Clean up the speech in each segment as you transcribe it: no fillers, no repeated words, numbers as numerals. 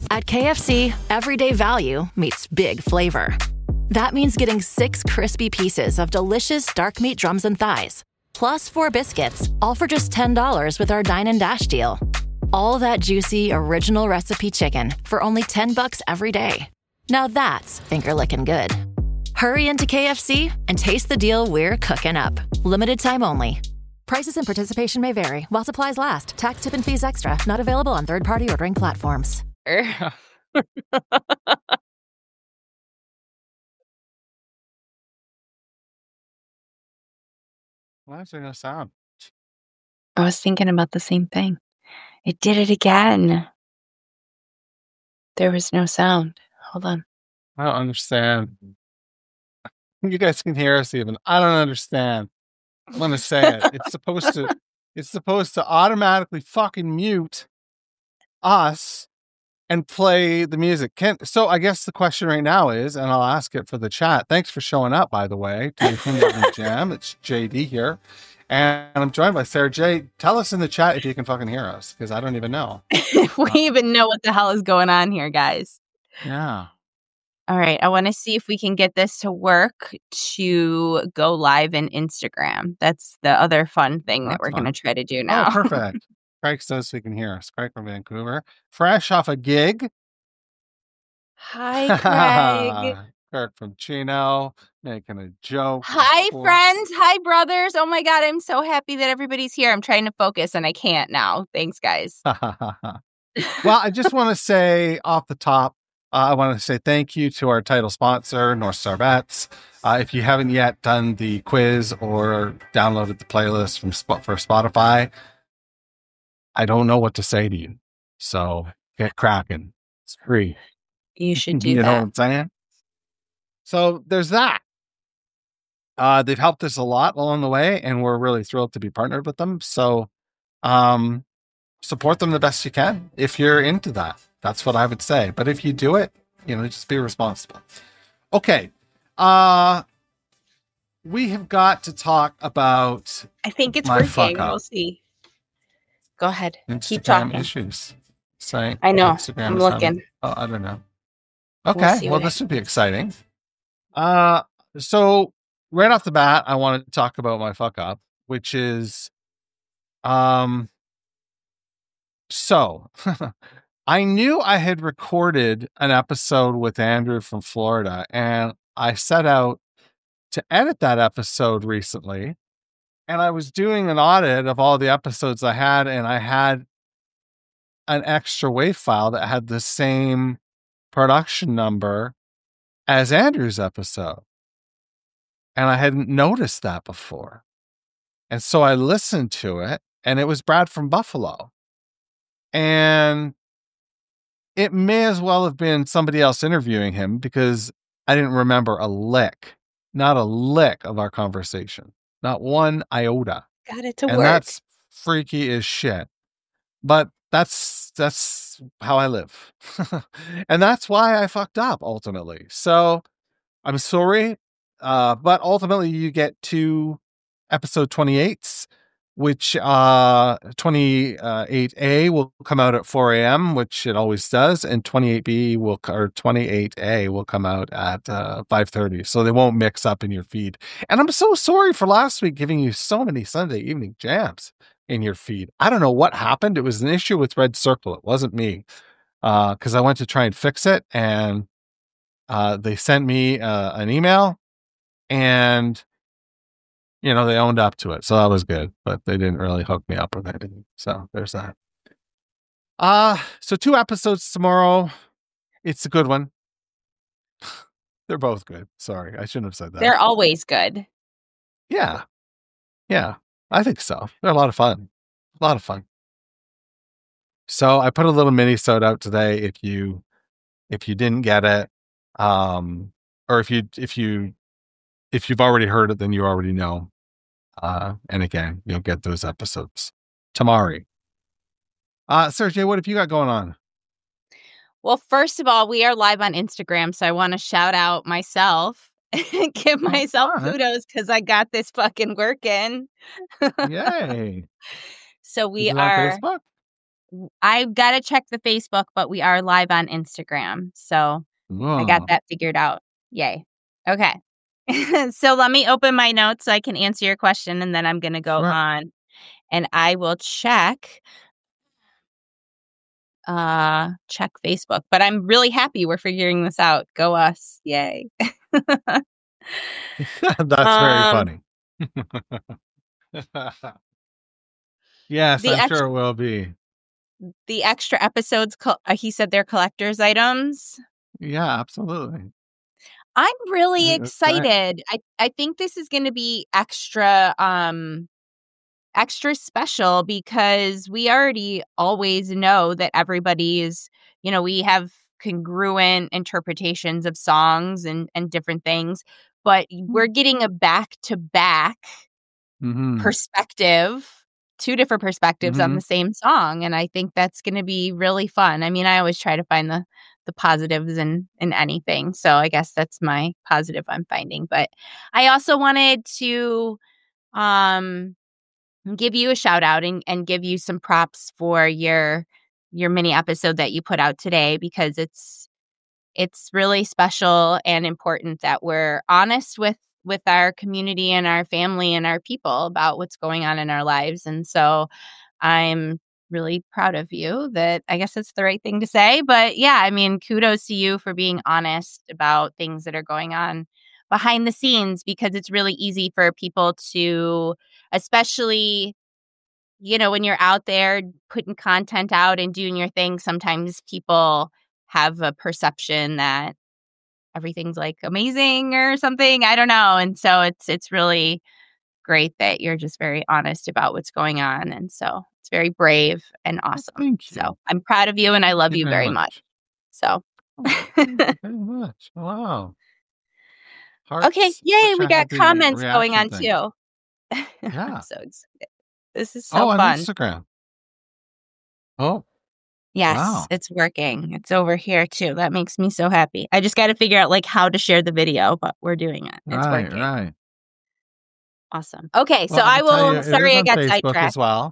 At KFC, everyday value meets big flavor. That means getting 6 crispy pieces of delicious dark meat drums and thighs, plus 4 biscuits, all for just $10 with our Dine and Dash deal. All that juicy, original recipe chicken for only $10 every day. Now that's finger-licking good. Hurry into KFC and taste the deal we're cooking up. Limited time only. Prices and participation may vary while supplies last. Tax, tip, and fees extra. Not available on third-party ordering platforms. Why is there no sound? I was thinking about the same thing. It did it again. There was no sound. Hold on. I don't understand. You guys can hear us even. I don't understand. I'm gonna say it. It's supposed to automatically fucking mute us and play the music. So I guess the question right now is, and I'll ask it for the chat. Thanks for showing up, by the way, to the Finland Jam. It's JD here. And I'm joined by Sarah J. Tell us in the chat if you can fucking hear us, because I don't even know. We even know what the hell is going on here, guys. Yeah. All right. I want to see if we can get this to work to go live in Instagram. That's the other fun thing that we're going to try to do now. Oh, perfect. Craig says we can hear us. Craig from Vancouver. Fresh off a gig. Hi, Craig. Kirk from Chino making a joke. Hi, friends. Hi, brothers. Oh, my God. I'm so happy that everybody's here. I'm trying to focus and I can't now. Thanks, guys. Well, I just want to say off the top, I want to say thank you to our title sponsor, North Star Bets. If you haven't yet done the quiz or downloaded the playlist for Spotify, I don't know what to say to you. So get cracking. It's free. You should do that. You know what I'm saying? So there's that. They've helped us a lot along the way, and we're really thrilled to be partnered with them. So support them the best you can if you're into that. That's what I would say. But if you do it, just be responsible. Okay. We have got to talk about I think it's working. We'll see. Go ahead. Keep talking. Issues. Saying I know. Instagram I'm looking. I don't know. Okay. Well, this would be exciting. So right off the bat, I wanted to talk about my fuck up, which is, so I knew I had recorded an episode with Andrew from Florida, and I set out to edit that episode recently, and I was doing an audit of all the episodes I had, and I had an extra WAV file that had the same production number as Andrew's episode. And I hadn't noticed that before. And so I listened to it, and it was Brad from Buffalo. And it may as well have been somebody else interviewing him, because I didn't remember not a lick of our conversation. Not one iota. Got it to and work. That's freaky as shit. But that's how I live. And that's why I fucked up ultimately. So I'm sorry. But ultimately you get 2 episode 28s, which 28A will come out at 4 a.m., which it always does, and 28A will come out at 5:30. So they won't mix up in your feed. And I'm so sorry for last week giving you so many Sunday evening jams in your feed. I don't know what happened. It was an issue with Red Circle. It wasn't me. Because I went to try and fix it, and they sent me an email, and they owned up to it. So that was good, but they didn't really hook me up with anything. So there's that. So 2 episodes tomorrow. It's a good one. They're both good. Sorry, I shouldn't have said that. They're always good. Yeah. Yeah, I think so. They're a lot of fun. So I put a little mini-sode out today. If you didn't get it, or if you've already heard it, then you already know. And again, you'll get those episodes. Tamari. Sergey, what have you got going on? Well, first of all, we are live on Instagram, so I want to shout out myself and give myself kudos because I got this fucking working. Yay. So we Is it are on Facebook? I've got to check the Facebook, but we are live on Instagram. So I got that figured out. Yay. Okay. So let me open my notes so I can answer your question, and then I'm going to go on and I will check Facebook. But I'm really happy we're figuring this out. Go us. Yay. That's very funny. Yes, I'm sure it will be. The extra episodes, he said they're collector's items. Yeah, absolutely. I'm really excited. I think this is going to be extra special because we already always know that everybody is, we have congruent interpretations of songs and different things, but we're getting a back-to-back perspective, two different perspectives on the same song. And I think that's going to be really fun. I mean, I always try to find the positives in anything. So I guess that's my positive I'm finding. But I also wanted to give you a shout out and give you some props for your mini episode that you put out today, because it's really special and important that we're honest with our community and our family and our people about what's going on in our lives. And so I'm really proud of you. That, I guess that's the right thing to say. But yeah, I mean, kudos to you for being honest about things that are going on behind the scenes, because it's really easy for people to, especially, when you're out there putting content out and doing your thing, sometimes people have a perception that everything's like amazing or something. I don't know. And so it's really great that you're just very honest about what's going on. And so it's very brave and awesome. Thank you. So I'm proud of you and I love you very much. So. Thank you very much. Wow. Okay. Yay. We got comments going on too. Yeah. I'm so excited. This is so fun. On Instagram. Oh. Yes, It's working. It's over here too. That makes me so happy. I just got to figure out how to share the video, but we're doing it. It's working. Right. Awesome. Okay, so I will. Sorry, I got sidetracked as well.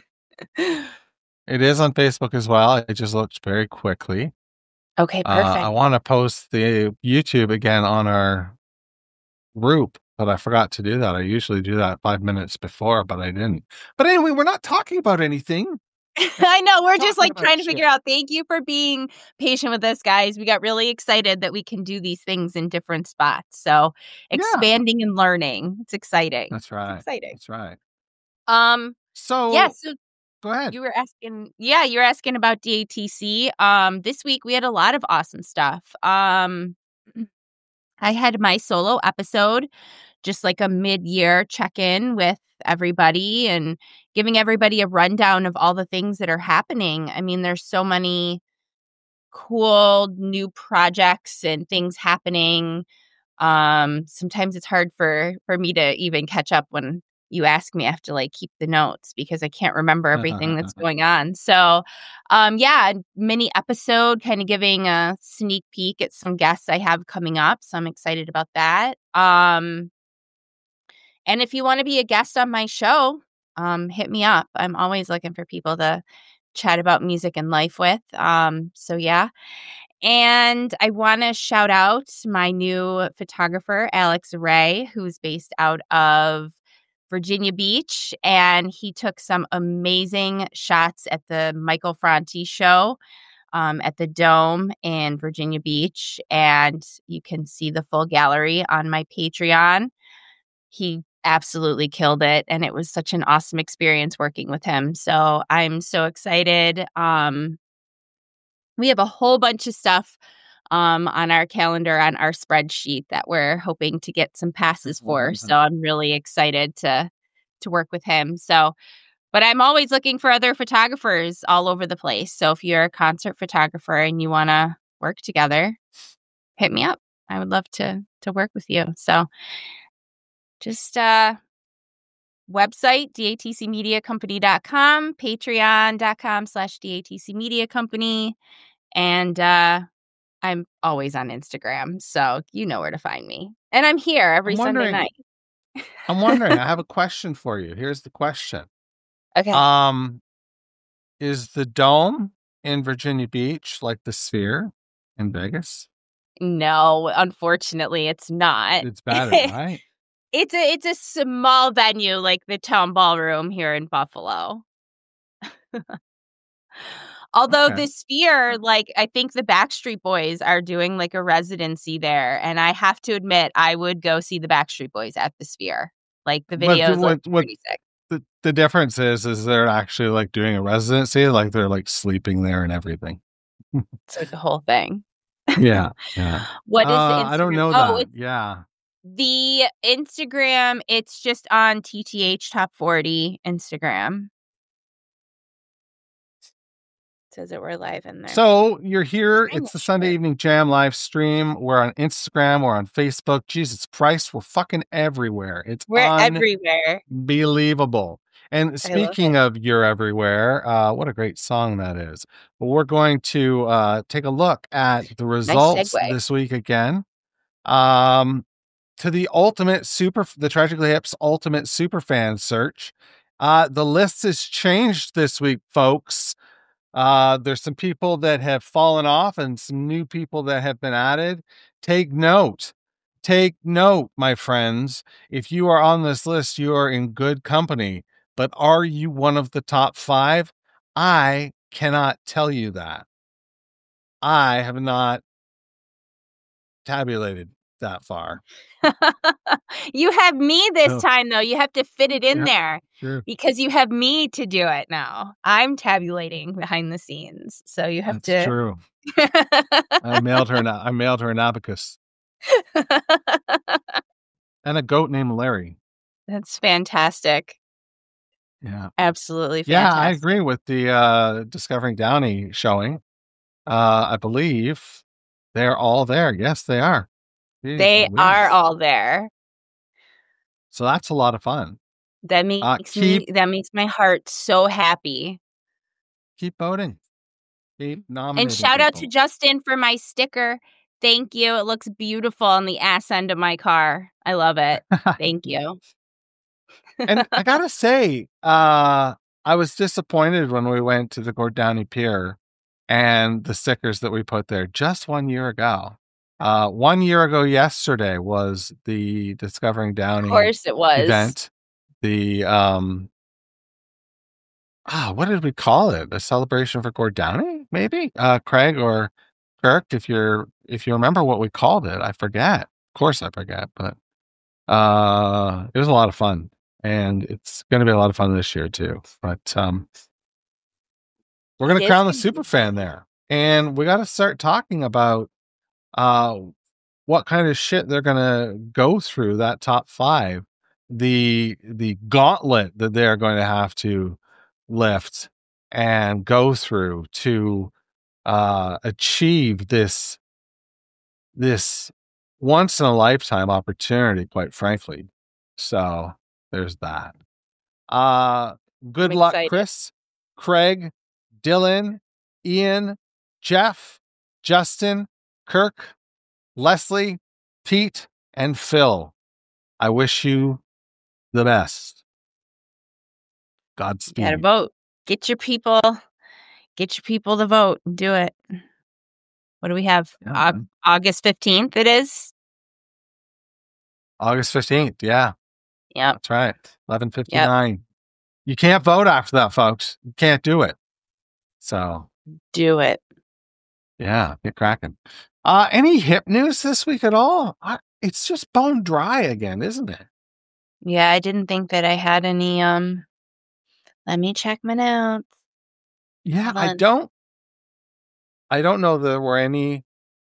It is on Facebook as well. I just looked very quickly. Okay, perfect. I want to post the YouTube again on our group, but I forgot to do that. I usually do that 5 minutes before, but I didn't. But anyway, we're not talking about anything. I know. We're just trying to figure out. Thank you for being patient with us, guys. We got really excited that we can do these things in different spots. So expanding and learning. It's exciting. That's right. It's exciting. That's right. So go ahead. You were asking about DATC. This week we had a lot of awesome stuff. I had my solo episode, just like a mid-year check-in with everybody and giving everybody a rundown of all the things that are happening. I mean, there's so many cool new projects and things happening. Sometimes it's hard for me to even catch up when you ask me. I have to keep the notes because I can't remember everything that's going on. So, mini episode kind of giving a sneak peek at some guests I have coming up. So I'm excited about that. And if you want to be a guest on my show, hit me up. I'm always looking for people to chat about music and life with. So yeah. And I want to shout out my new photographer, Alex Ray, who's based out of Virginia Beach. And he took some amazing shots at the Michael Franti show at the Dome in Virginia Beach. And you can see the full gallery on my Patreon. He absolutely killed it. And it was such an awesome experience working with him. So I'm so excited. We have a whole bunch of stuff on our calendar, on our spreadsheet that we're hoping to get some passes for. So I'm really excited to work with him. So, but I'm always looking for other photographers all over the place. So if you're a concert photographer and you want to work together, hit me up. I would love to work with you. So just website, datcmediacompany.com, patreon.com/datcmediacompany. And I'm always on Instagram, so you know where to find me. And I'm here every Sunday night. I'm wondering, I have a question for you. Here's the question. Okay. Is the Dome in Virginia Beach like the Sphere in Vegas? No, unfortunately, it's not. It's better, right? It's a small venue like the Town Ballroom here in Buffalo. Although Okay. the Sphere, like, I think the Backstreet Boys are doing like a residency there, and I have to admit, I would go see the Backstreet Boys at the Sphere. Like the But videos look pretty sick. the difference is they're actually like doing a residency, like they're like sleeping there and everything. It's like a whole thing. Yeah. What is the Instagram? I don't know that. Yeah. The Instagram, it's just on TTH Top 40 Instagram. It says that we're live in there. So you're here. Trying It's to the Sunday share. Evening Jam live stream. We're on Instagram. We're on Facebook. Jesus Christ, we're fucking everywhere. It's We're everywhere. unbelievable. And speaking of You're Everywhere, what a great song that is. But we're going to take a look at the results segue. this week again. To the Tragically Hip's ultimate superfan search. The list has changed this week, folks. There's some people that have fallen off and some new people that have been added. Take note, my friends. If you are on this list, you are in good company. But are you one of the top 5? I cannot tell you that. I have not tabulated that far. You have me this time, though. You have to fit it in there. Sure. Because you have me to do it now. I'm tabulating behind the scenes. So you have That's to. True. I mailed her an abacus. And a goat named Larry. That's fantastic. Yeah. Absolutely fantastic. Yeah, I agree with the Discovering Downey showing. I believe they're all there. Yes, they are. Jeez, they are all there. So that's a lot of fun. That makes my heart so happy. Keep voting. Keep nominating. And shout out to Justin for my sticker. Thank you. It looks beautiful on the ass end of my car. I love it. Thank you. And I gotta say, I was disappointed when we went to the Gord Downey Pier and the stickers that we put there just 1 year ago. 1 year ago yesterday was the Discovering Downey of course it was. event. The what did we call it? A celebration for Gord Downey, maybe? Craig or Kirk, if you remember what we called it. I forget. Of course I forget, but it was a lot of fun. And it's going to be a lot of fun this year too. But we're going to crown the superfan there. And we got to start talking about what kind of shit they're going to go through, that top 5. The gauntlet that they're going to have to lift and go through to achieve this once in a lifetime opportunity, quite frankly. So there's that. Good luck, Chris, Craig, Dylan, Ian, Jeff, Justin, Kirk, Leslie, Pete, and Phil. I wish you the best. Godspeed. Gotta vote. Get your people to vote. Do it. What do we have? Yeah, August 15th it is? August 15th, yeah. Yep. That's right. 11:59. Yep. You can't vote after that, folks. You can't do it. So do it. Yeah, get cracking. Any hip news this week at all? It's just bone dry again, isn't it? Yeah, I didn't think that I had any. Let me check my notes. Yeah, I don't know there were any.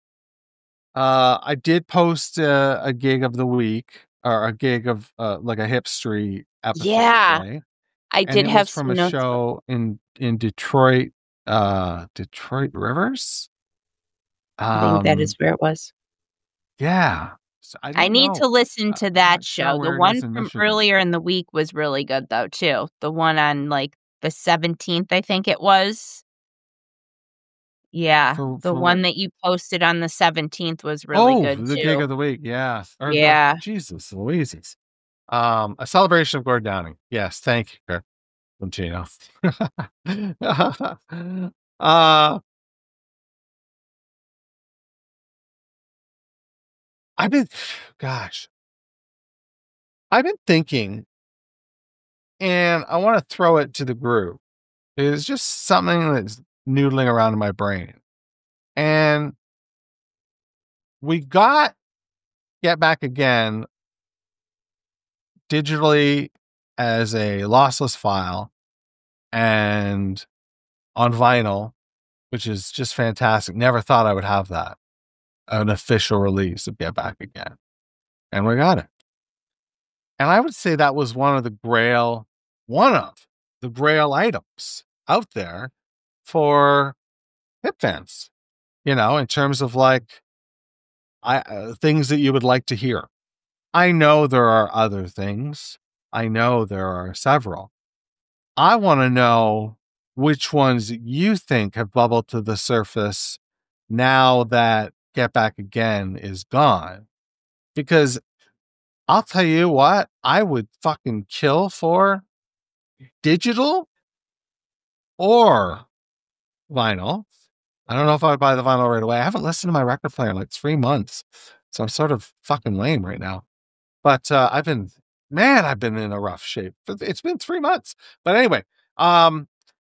I did post a gig of the week or a gig of like a hipstery episode. Yeah, today. I did have from a show in Detroit, Detroit Rivers. I think that is where it was. Yeah. So I need to listen to that show. The one from earlier in the week was really good, though, too. The one on, like, the 17th, I think it was. Yeah. The one that you posted on the 17th was really good, too. The gig of the week, yeah. Yeah. Jesus Louises. A celebration of Gord Downey. Yes, thank you, Kirk. welcome, Gina. uh, I've been, gosh, I've been thinking, and I want to throw it to the group. It's just something that's noodling around in my brain. And we got Get Back Again digitally as a lossless file and on vinyl, which is just fantastic. Never thought I would have that. An official release of Get Back Again. And we got it. And I would say that was one of the grail items out there for hip fans, in terms of like things that you would like to hear. I know there are other things. I know there are several. I want to know which ones you think have bubbled to the surface now that Get Back Again is gone. Because I'll tell you what, I would fucking kill for digital or vinyl. I don't know if I would buy the vinyl right away. I haven't listened to my record player in like 3 months. So I'm sort of fucking lame right now. But I've been in a rough shape. It's been 3 months. But anyway, oh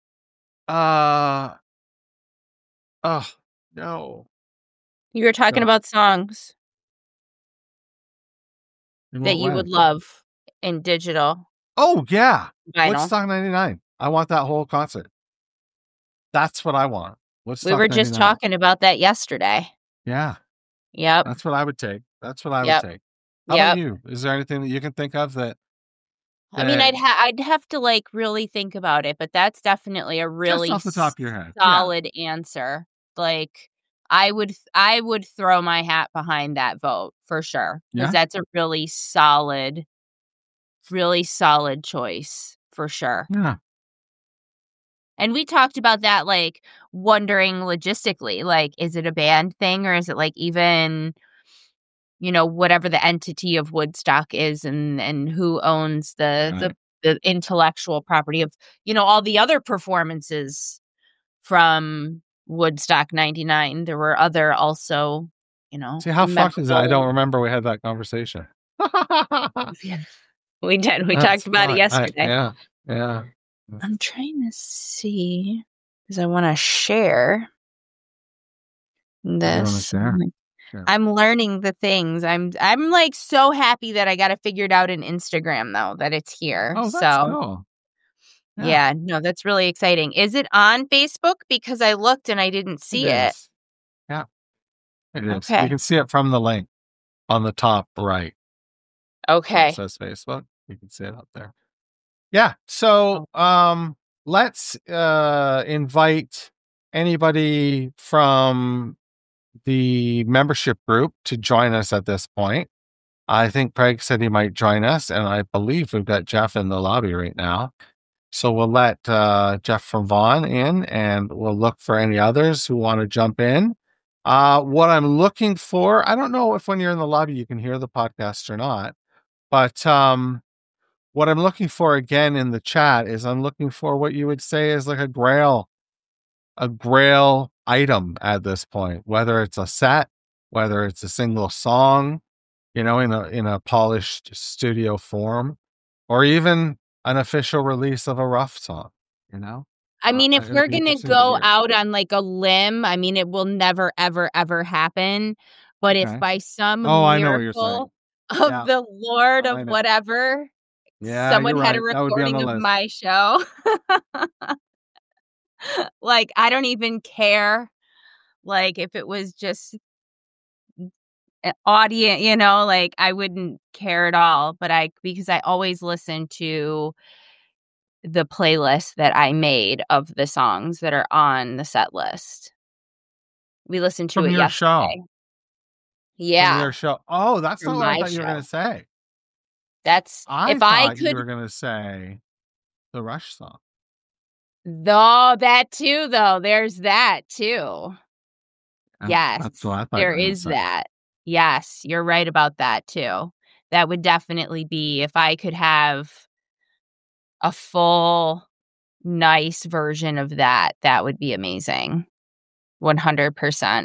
no. You were talking about songs In that what you way? would love in digital Oh yeah. vinyl. Woodstock 99. I want that whole concert. That's what I want. Woodstock We were just 99. talking about that yesterday. Yeah. Yep. That's what I would take. Would take. How about you? Is there anything that you can think of that? I mean, I'd have to like really think about it, but that's definitely a really just off the top of your head, solid answer. Like I would throw my hat behind that vote for sure, because that's a really solid choice for sure. Yeah. And we talked about that, like wondering logistically, like, is it a band thing or is it like even, whatever the entity of Woodstock is and who owns the intellectual property of, all the other performances from Woodstock 99. There were other also, See, how fucked is that? I don't remember we had that conversation. We did. We talked about it yesterday. Yeah. I'm trying to see because I want to share this. Sure. I'm learning the things. I'm like so happy that I got it figured out in Instagram though, that it's here. Oh, that's cool. Yeah, no, that's really exciting. Is it on Facebook? Because I looked and I didn't see it. Yeah, it is. Okay. You can see it from the link on the top right. Okay. It says Facebook. You can see it up there. Yeah. So, let's invite anybody from the membership group to join us at this point. I think Craig said he might join us, and I believe we've got Jeff in the lobby right now. So we'll let Jeff from Vaughn in, and we'll look for any others who want to jump in. What I'm looking for, I don't know if when you're in the lobby you can hear the podcast or not, but what I'm looking for again in the chat is I'm looking for what you would say is like a grail item at this point, whether it's a set, whether it's a single song, in a polished studio form, or even an official release of a rough song, I mean, if we're going to go out on like a limb, I mean, it will never, ever, ever happen. But if by some miracle of the Lord of whatever, someone had a recording of my show, like, I don't even care. Like, if it was just an audience, like, I wouldn't care at all. But because I always listen to the playlist that I made of the songs that are on the set list. We listened to it yesterday. Show. Yeah. From your show. Oh, that's not what I thought you were going to say. I thought you were going to say the Rush song. Though that too, though. There's that too. Yes. That's what I thought there is that. Yes, you're right about that too. That would definitely be if I could have a full nice version of that, that would be amazing. 100%.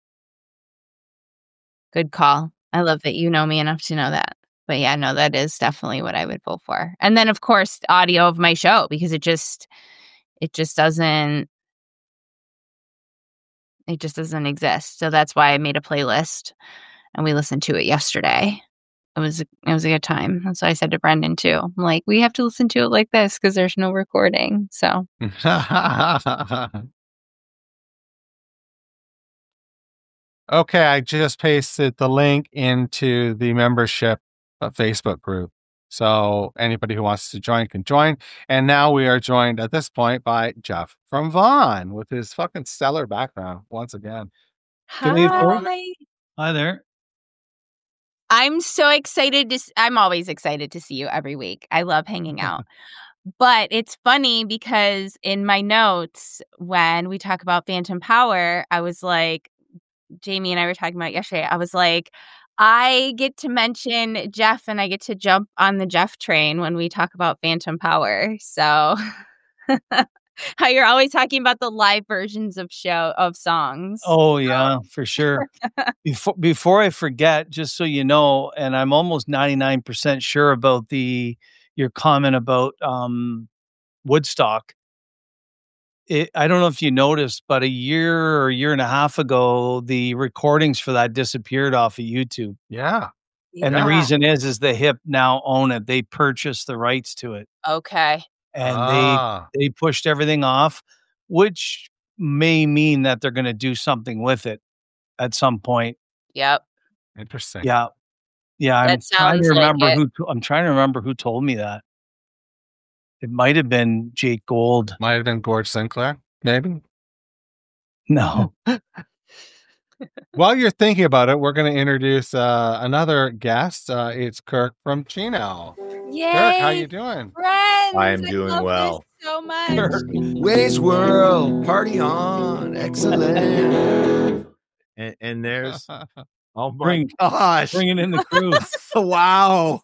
Good call. I love that you know me enough to know that. But yeah, no, that is definitely what I would vote for. And then, of course, audio of my show, because it just doesn't exist. So that's why I made a playlist and we listened to it yesterday. It was a good time. That's what I said to Brendan too. I'm like, we have to listen to it like this because there's no recording. So okay, I just pasted the link into the membership Facebook group. So anybody who wants to join can join. And now we are joined at this point by Jeff from Vaughan with his fucking stellar background once again. Hi there. I'm so excited I'm always excited to see you every week. I love hanging out. But it's funny because in my notes, when we talk about Phantom Power, I was like, Jamie and I were talking about yesterday, I was like, I get to mention Jeff and I get to jump on the Jeff train when we talk about Phantom Power. So how you're always talking about the live versions of songs. Oh yeah, for sure. Before I forget, just so you know, and I'm almost 99% sure about your comment about Woodstock. I don't know if you noticed, but a year or year and a half ago, the recordings for that disappeared off of YouTube. Yeah. And the reason is the Hip now own it. They purchased the rights to it. Okay. And they pushed everything off, which may mean that they're going to do something with it at some point. Yep. Interesting. Yeah. Yeah. I'm trying to remember who told me that. It might have been Jake Gold. Might have been Gord Sinclair, maybe. No. While you're thinking about it, we're going to introduce another guest. It's Kirk from Chino. Yay! Kirk, how you doing? Friends, I am doing well. So much. Ways World, party on, excellent. And there's oh my gosh, bringing in the crew. Wow.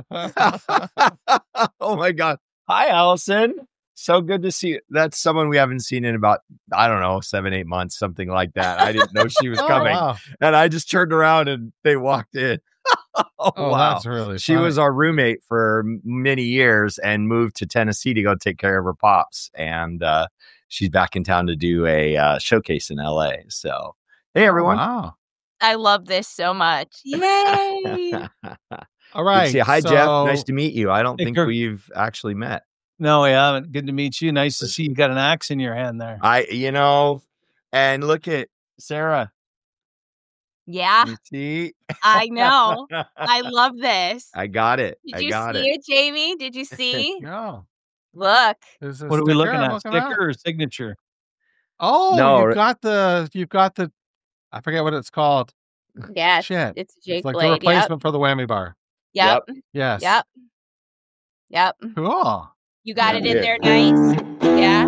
Oh my God. Hi, Allison. So good to see you. That's someone we haven't seen in about, I don't know, 7-8 months, something like that. I didn't know she was coming. Wow. And I just turned around and they walked in. Wow. That's really She was our roommate for many years and moved to Tennessee to go take care of her pops. And she's back in town to do a showcase in LA. So, hey, everyone. Wow. I love this so much. Yay! All right. Hi, Jeff. Nice to meet you. I don't think Kirk. we've actually met. No, we haven't. Good to meet you. Nice to see you got an axe in your hand there. And look at Sarah. Yeah. You see? I know. I love this. I got it. Did you see it, Jamie? Did you see? No. Look. What are we looking at? Sticker or signature? Oh, no, you've got the, I forget what it's called. Yeah. Shit. It's Jake It's like Blade. the replacement for the whammy bar. Yep. Yes. Yep. Cool. You got it in there nice. Yeah.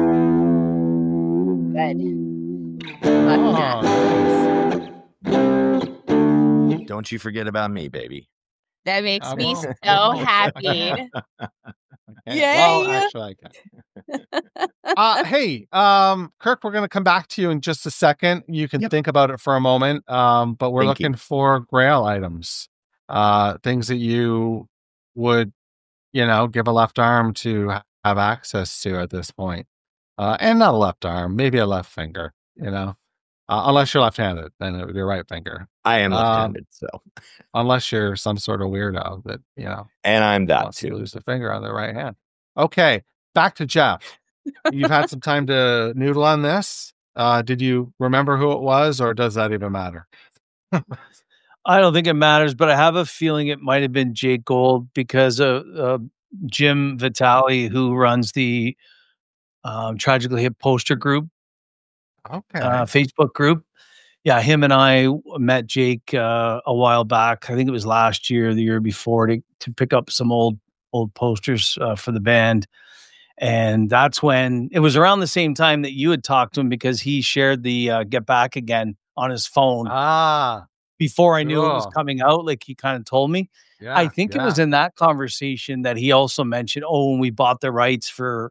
Good. Don't you forget about me, baby. That makes me so happy. Yay! Well, actually, I can. Hey, Kirk, we're going to come back to you in just a second. You can think about it for a moment. But we're looking for Grail items, things that you would, give a left arm to have access to at this point. And not a left arm, maybe a left finger, unless you're left-handed, then it would be a right finger. I am left-handed, so. Unless you're some sort of weirdo that, And I'm that too. too. Lose a finger on the right hand. Okay, back to Jeff. You've had some time to noodle on this. Did you remember who it was, or does that even matter? I don't think it matters, but I have a feeling it might have been Jake Gold because of Jim Vitale, who runs the Tragically Hip poster group. Okay. Facebook group. Yeah, him and I met Jake a while back. I think it was last year, the year before, to pick up some old posters for the band. And that's when it was around the same time that you had talked to him, because he shared the Get Back Again on his phone. Before I knew it was coming out, like he kind of told me. Yeah, I think it was in that conversation that he also mentioned, when we bought the rights for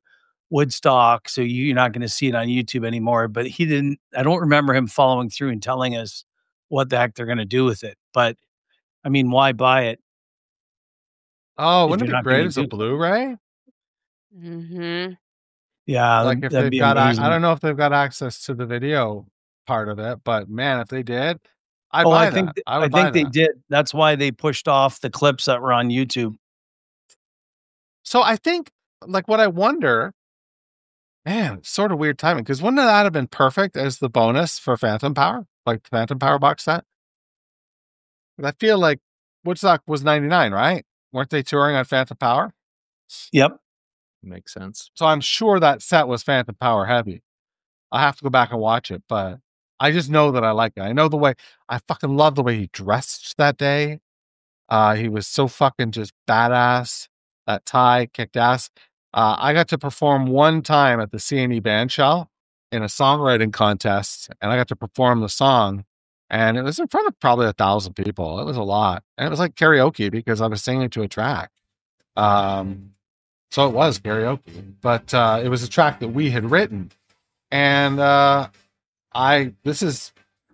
Woodstock, so you're not going to see it on YouTube anymore. But he didn't. I don't remember him following through and telling us what the heck they're going to do with it. But I mean, why buy it? Oh, If wouldn't you're it be not gonna great as a do it. Blu-ray? Mm-hmm. Yeah, Like if that'd they've be got, I amazing. don't know if they've got access to the video part of it, but man, if they did, I'd Oh, buy I think that. I I would buy think they that. did. That's why they pushed off the clips that were on YouTube. So I think, like, what I wonder, man, it's sort of weird timing because wouldn't that have been perfect as the bonus for Phantom Power, like the Phantom Power box set? But I feel like Woodstock was 99, right? Weren't they touring on Phantom Power? Yep. Makes sense. So I'm sure that set was Phantom Power heavy. I have to go back and watch it, but I just know that I like it. I know the way, I fucking love the way he dressed that day. He was so fucking just badass. That tie kicked ass. I got to perform one time at the CNE band shell in a songwriting contest, and I got to perform the song, and it was in front of probably 1,000 people. It was a lot, and it was like karaoke because I was singing to a track. So it was karaoke, but it was a track that we had written, and this is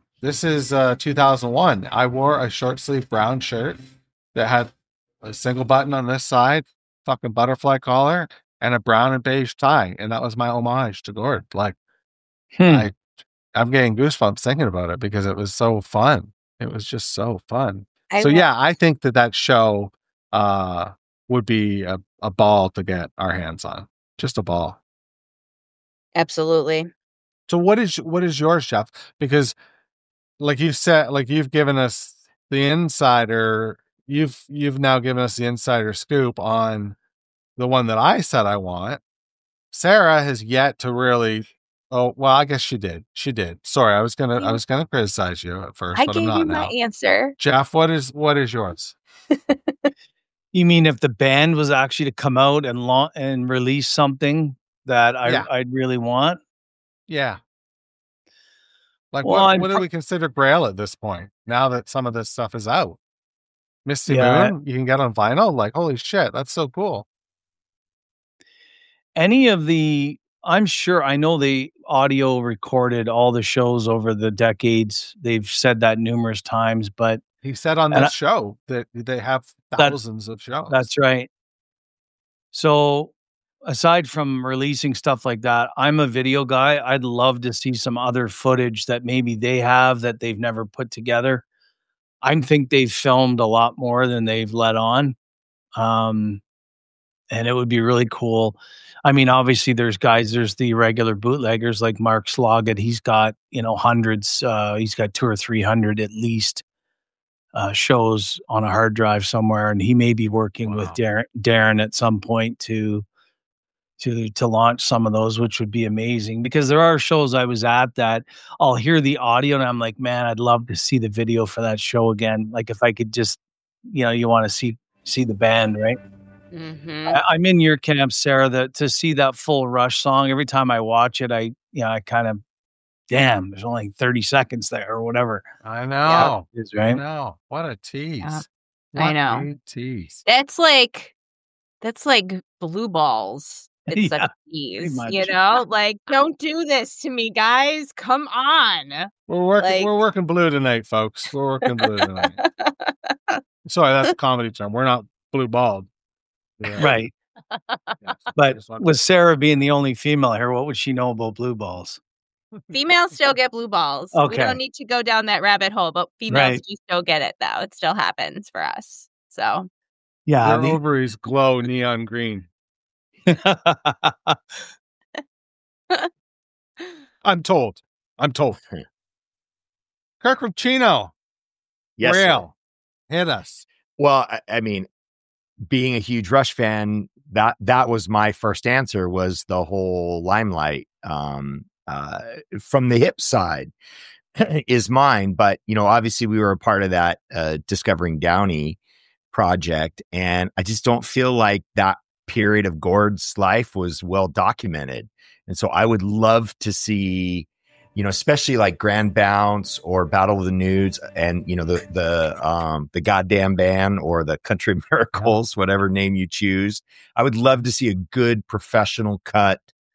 2001. I wore a short sleeve brown shirt that had a single button on this side, fucking butterfly collar, and a brown and beige tie, and that was my homage to Gord. Like, I'm getting goosebumps thinking about it because it was so fun. It was just so fun. I think that show would be a ball to get our hands on. Just a ball. Absolutely. So what is yours, Jeff? Because like you said, like you've given us the insider, you've now given us the insider scoop on the one that I said I want. Sarah has yet to really. Oh, well, I guess she did. She did. Sorry, I was gonna criticize you at first, I but I'm gave not you now. my answer. Jeff, what is yours? You mean if the band was actually to come out and release something that I'd really want? Yeah. Like Well, what do we consider Grail at this point? Now that some of this stuff is out. Misty Yeah. Moon, you can get on vinyl. Like, holy shit, that's so cool. Any of the, I'm sure, I know they audio recorded all the shows over the decades. They've said that numerous times, but He said on this show that they have thousands of shows. That's right. So aside from releasing stuff like that, I'm a video guy. I'd love to see some other footage that maybe they have that they've never put together. I think they've filmed a lot more than they've let on. And it would be really cool. I mean, obviously there's the regular bootleggers like Mark Sloggett. He's got, hundreds, he's got 200 or 300 at least shows on a hard drive somewhere. And he may be working with Darren at some point to launch some of those, which would be amazing, because there are shows I was at that I'll hear the audio and I'm like, man, I'd love to see the video for that show again. Like if I could just, you want to see the band, right? Mm-hmm. I'm in your camp, Sarah, to see that full Rush song. Every time I watch it, I kind of, damn, there's only 30 seconds there or whatever. I know. Yeah, right? I know. What a tease. Yeah. What I know. a tease. That's like blue balls. It's Yeah, a tease, much. like, don't do this to me, guys. Come on. We're working blue tonight, folks. We're working blue tonight. Sorry, that's a comedy term. We're not blue balled. Yeah. Right. Yeah. But with Sarah being the only female here, what would she know about blue balls? Females still get blue balls. We Okay. don't need to go down that rabbit hole, but females Right. do still get it, though. It still happens for us. So, Yeah. Their ovaries glow neon green. I'm told. Kirk from Chino. Yes, sir. Grail. Hit us. Well, I mean, being a huge Rush fan, that was my first answer, was the whole Limelight from the hip side is mine. But, obviously we were a part of that Discovering Downey project. And I just don't feel like that period of Gord's life was well documented. And so I would love to see, especially like Grand Bounce or Battle of the Nudes and, the goddamn band or the Country Miracles, whatever name you choose. I would love to see a good professional cut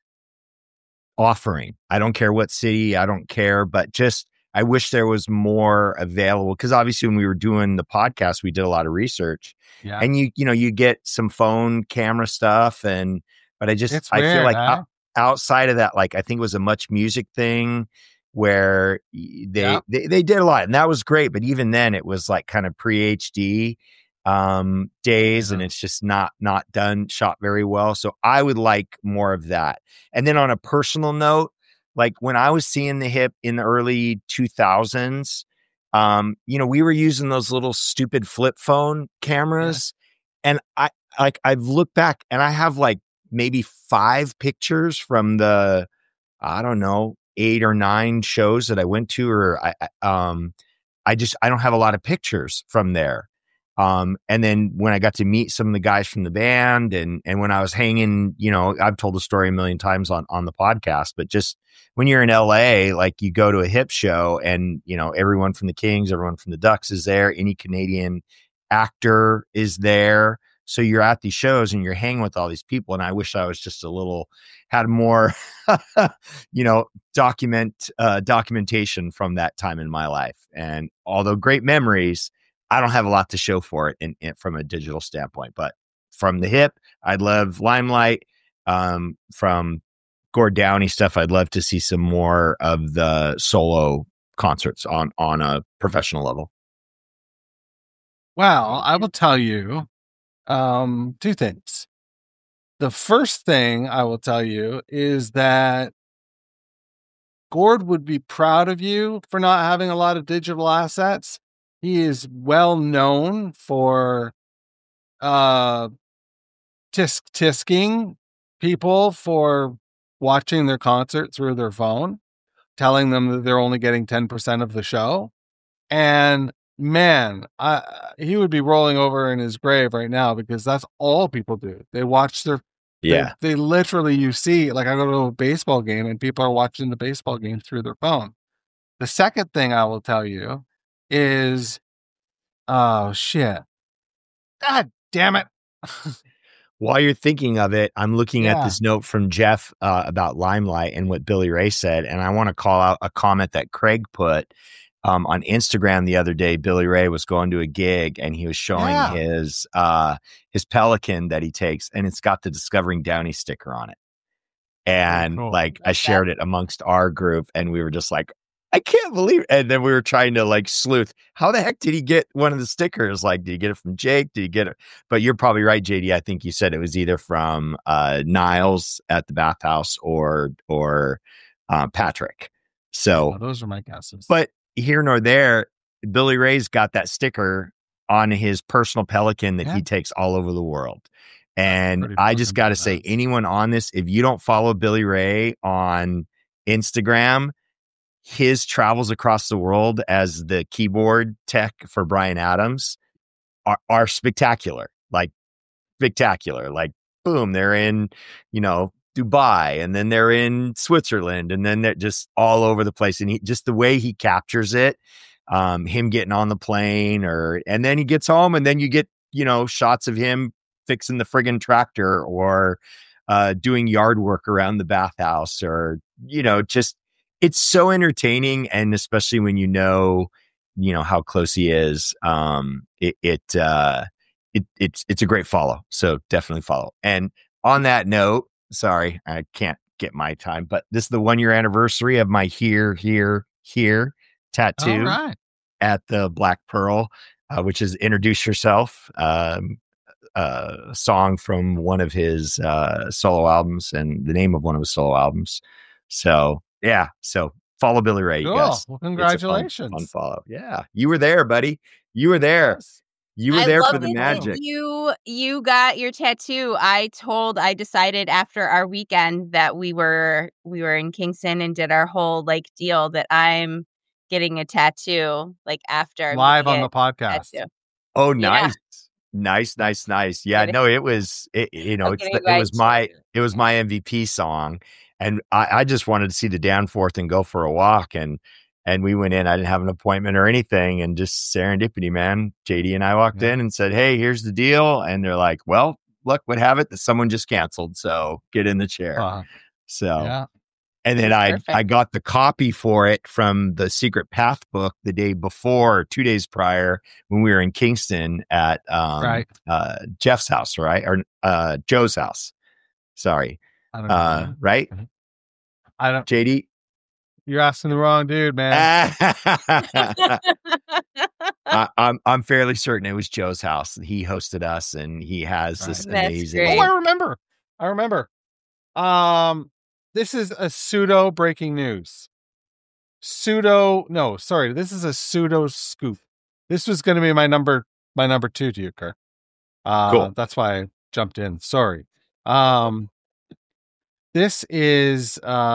offering. I don't care what city, I don't care, but just I wish there was more available, because obviously when we were doing the podcast, we did a lot of research, and you get some phone camera stuff, but I feel like outside of that, like I think it was a Much Music thing where they did a lot, and that was great. But even then, it was like kind of pre-HD days, and it's just not shot very well. So I would like more of that. And then on a personal note, like when I was seeing the Hip in the early 2000s, we were using those little stupid flip phone cameras, and I've looked back and I have like maybe 5 pictures from the, I don't know, 8 or 9 shows that I went to, or I don't have a lot of pictures from there. And then when I got to meet some of the guys from the band, and when I was hanging, I've told the story a million times on the podcast, but just when you're in LA, like you go to a Hip show and, everyone from the Kings, everyone from the Ducks is there. Any Canadian actor is there. So you're at these shows and you're hanging with all these people. And I wish I was just had more, documentation from that time in my life. And although great memories, I don't have a lot to show for it from a digital standpoint. But from the Hip, I'd love Limelight. From Gord Downie stuff, I'd love to see some more of the solo concerts on a professional level. Well, I will tell you 2 things. The first thing I will tell you is that Gord would be proud of you for not having a lot of digital assets. He is well known for tisking people for watching their concert through their phone, telling them that they're only getting 10% of the show. And man, he would be rolling over in his grave right now, because that's all people do. They watch they literally, you see, like I go to a baseball game and people are watching the baseball game through their phone. The second thing I will tell you is, oh shit, God damn it. While you're thinking of it, I'm looking at this note from Jeff about Limelight and what Billy Ray said. And I want to call out a comment that Craig put on Instagram the other day. Billy Ray was going to a gig and he was showing his Pelican that he takes, and it's got the Discovering Downie sticker on it. And I shared it amongst our group, and we were just like, I can't believe it. And then we were trying to like sleuth, how the heck did he get one of the stickers? Like, did he get it from Jake? Did he get it? But you're probably right, JD. I think you said it was either from Niles at the Bathhouse or Patrick. So those are my guesses. But here nor there, Billy Ray's got that sticker on his personal Pelican that he takes all over the world. And I just got to say, anyone on this, if you don't follow Billy Ray on Instagram, his travels across the world as the keyboard tech for Bryan Adams are spectacular. Like boom, they're in, Dubai, and then they're in Switzerland, and then they're just all over the place. And just the way he captures it, him getting on the plane, and then he gets home, and then you get, shots of him fixing the friggin' tractor, or doing yard work around the bathhouse, or, just, it's so entertaining. And especially when how close he is, it's a great follow. So definitely follow. And on that note, sorry, I can't get my time, but this is the 1-year anniversary of my Here tattoo at the Black Pearl, which is Introduce Yourself, a song from one of his solo albums, and the name of one of his solo albums. So follow Billy Ray. Cool. You guys. Well, congratulations. Fun follow. Yeah. You were there, buddy. You were there. Yes. You were there for the magic. You got your tattoo. I decided after our weekend that we were in Kingston and did our whole deal that I'm getting a tattoo after live on the podcast. Tattoo. Oh, nice. Yeah. Nice. Yeah, no, it was my MVP song. And I just wanted to see the Danforth and go for a walk. And we went in. I didn't have an appointment or anything. And just serendipity, man. JD and I walked in and said, hey, here's the deal. And they're like, well, luck would have it that someone just canceled. So get in the chair. So And then I Perfect. got the copy for it from the Secret Path book the day before, 2 days prior, when we were in Kingston at Right. Jeff's house, right? Or Joe's house. Sorry. I don't know. Right? I don't. JD? You're asking the wrong dude, man. I'm fairly certain it was Joe's house. He hosted us, and he has this That's amazing. great. Oh, I remember. This is a pseudo breaking news. This is a pseudo scoop. This was going to be my number 2 to you, Kerr. Cool. That's why I jumped in. Sorry. This is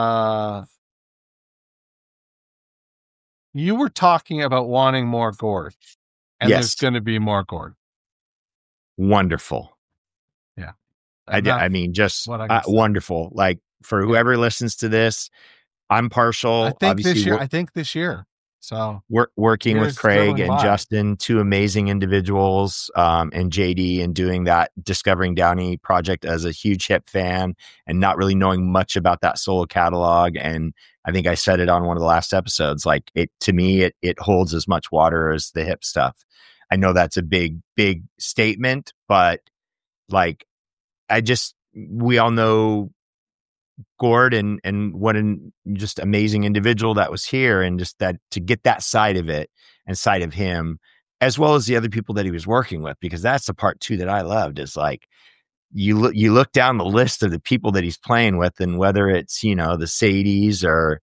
you were talking about wanting more Gord, and Yes. there's going to be more Gord. Wonderful. Yeah. I mean, just what I can say. wonderful. Like, for whoever listens to this, I'm partial. I think Obviously, this year. So we're working with Here's Craig going and by. Justin, two amazing individuals, and JD, and doing that Discovering Downey project as a huge hip fan and not really knowing much about that solo catalog. And I think I said it on one of the last episodes, like, to me, it holds as much water as the hip stuff. I know that's a big statement, but like, we all know Gord and what an just amazing individual that was here, and just that to get that side of it and side of him, as well as the other people that he was working with, because that's the part too that I loved, is like, you look down the list of the people that he's playing with, and whether it's, the Sadies or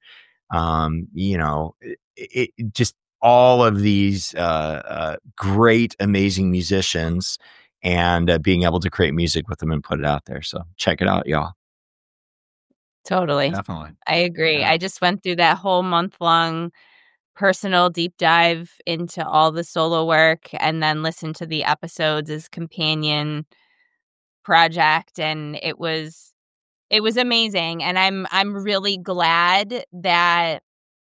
it just all of these great, amazing musicians, and being able to create music with them and put it out there. So check it out, y'all. Totally. definitely. I agree. Yeah. I just went through that whole month-long personal deep dive into all the solo work, and then listened to the episodes as companion project, and it was amazing. And I'm really glad that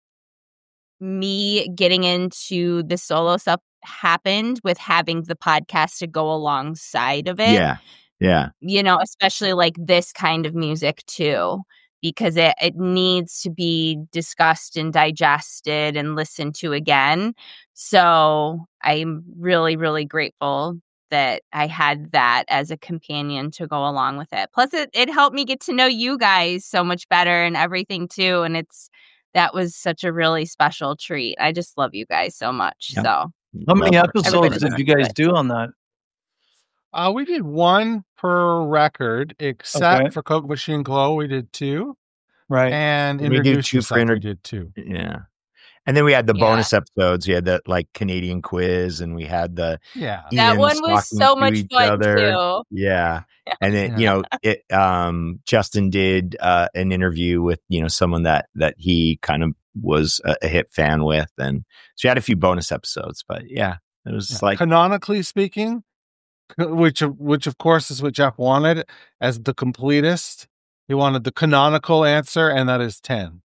me getting into the solo stuff happened with having the podcast to go alongside of it. Yeah. Especially like this kind of music too, because it needs to be discussed and digested and listened to again. So I'm really, really grateful that I had that as a companion to go along with it. Plus it helped me get to know you guys so much better and everything too. And that was such a really special treat. I just love you guys so much. Yeah. So How many Love it. episodes did you guys do on that? We did 1 per record, except Okay. for Coke Machine Glow, we did 2. Right. And We did Introduce 2 Yourself, for we did 2. Yeah. And then we had the Yeah. bonus episodes. We had the Canadian quiz, and we had the Yeah. that Ians one was talking so to much each fun other. too. Yeah. And then, Justin did an interview with, someone that he kind of was a hip fan with. And so we had a few bonus episodes, but yeah, it was like, Canonically speaking, which of course is what Jeff wanted as the completist. He wanted the canonical answer, and that is 10.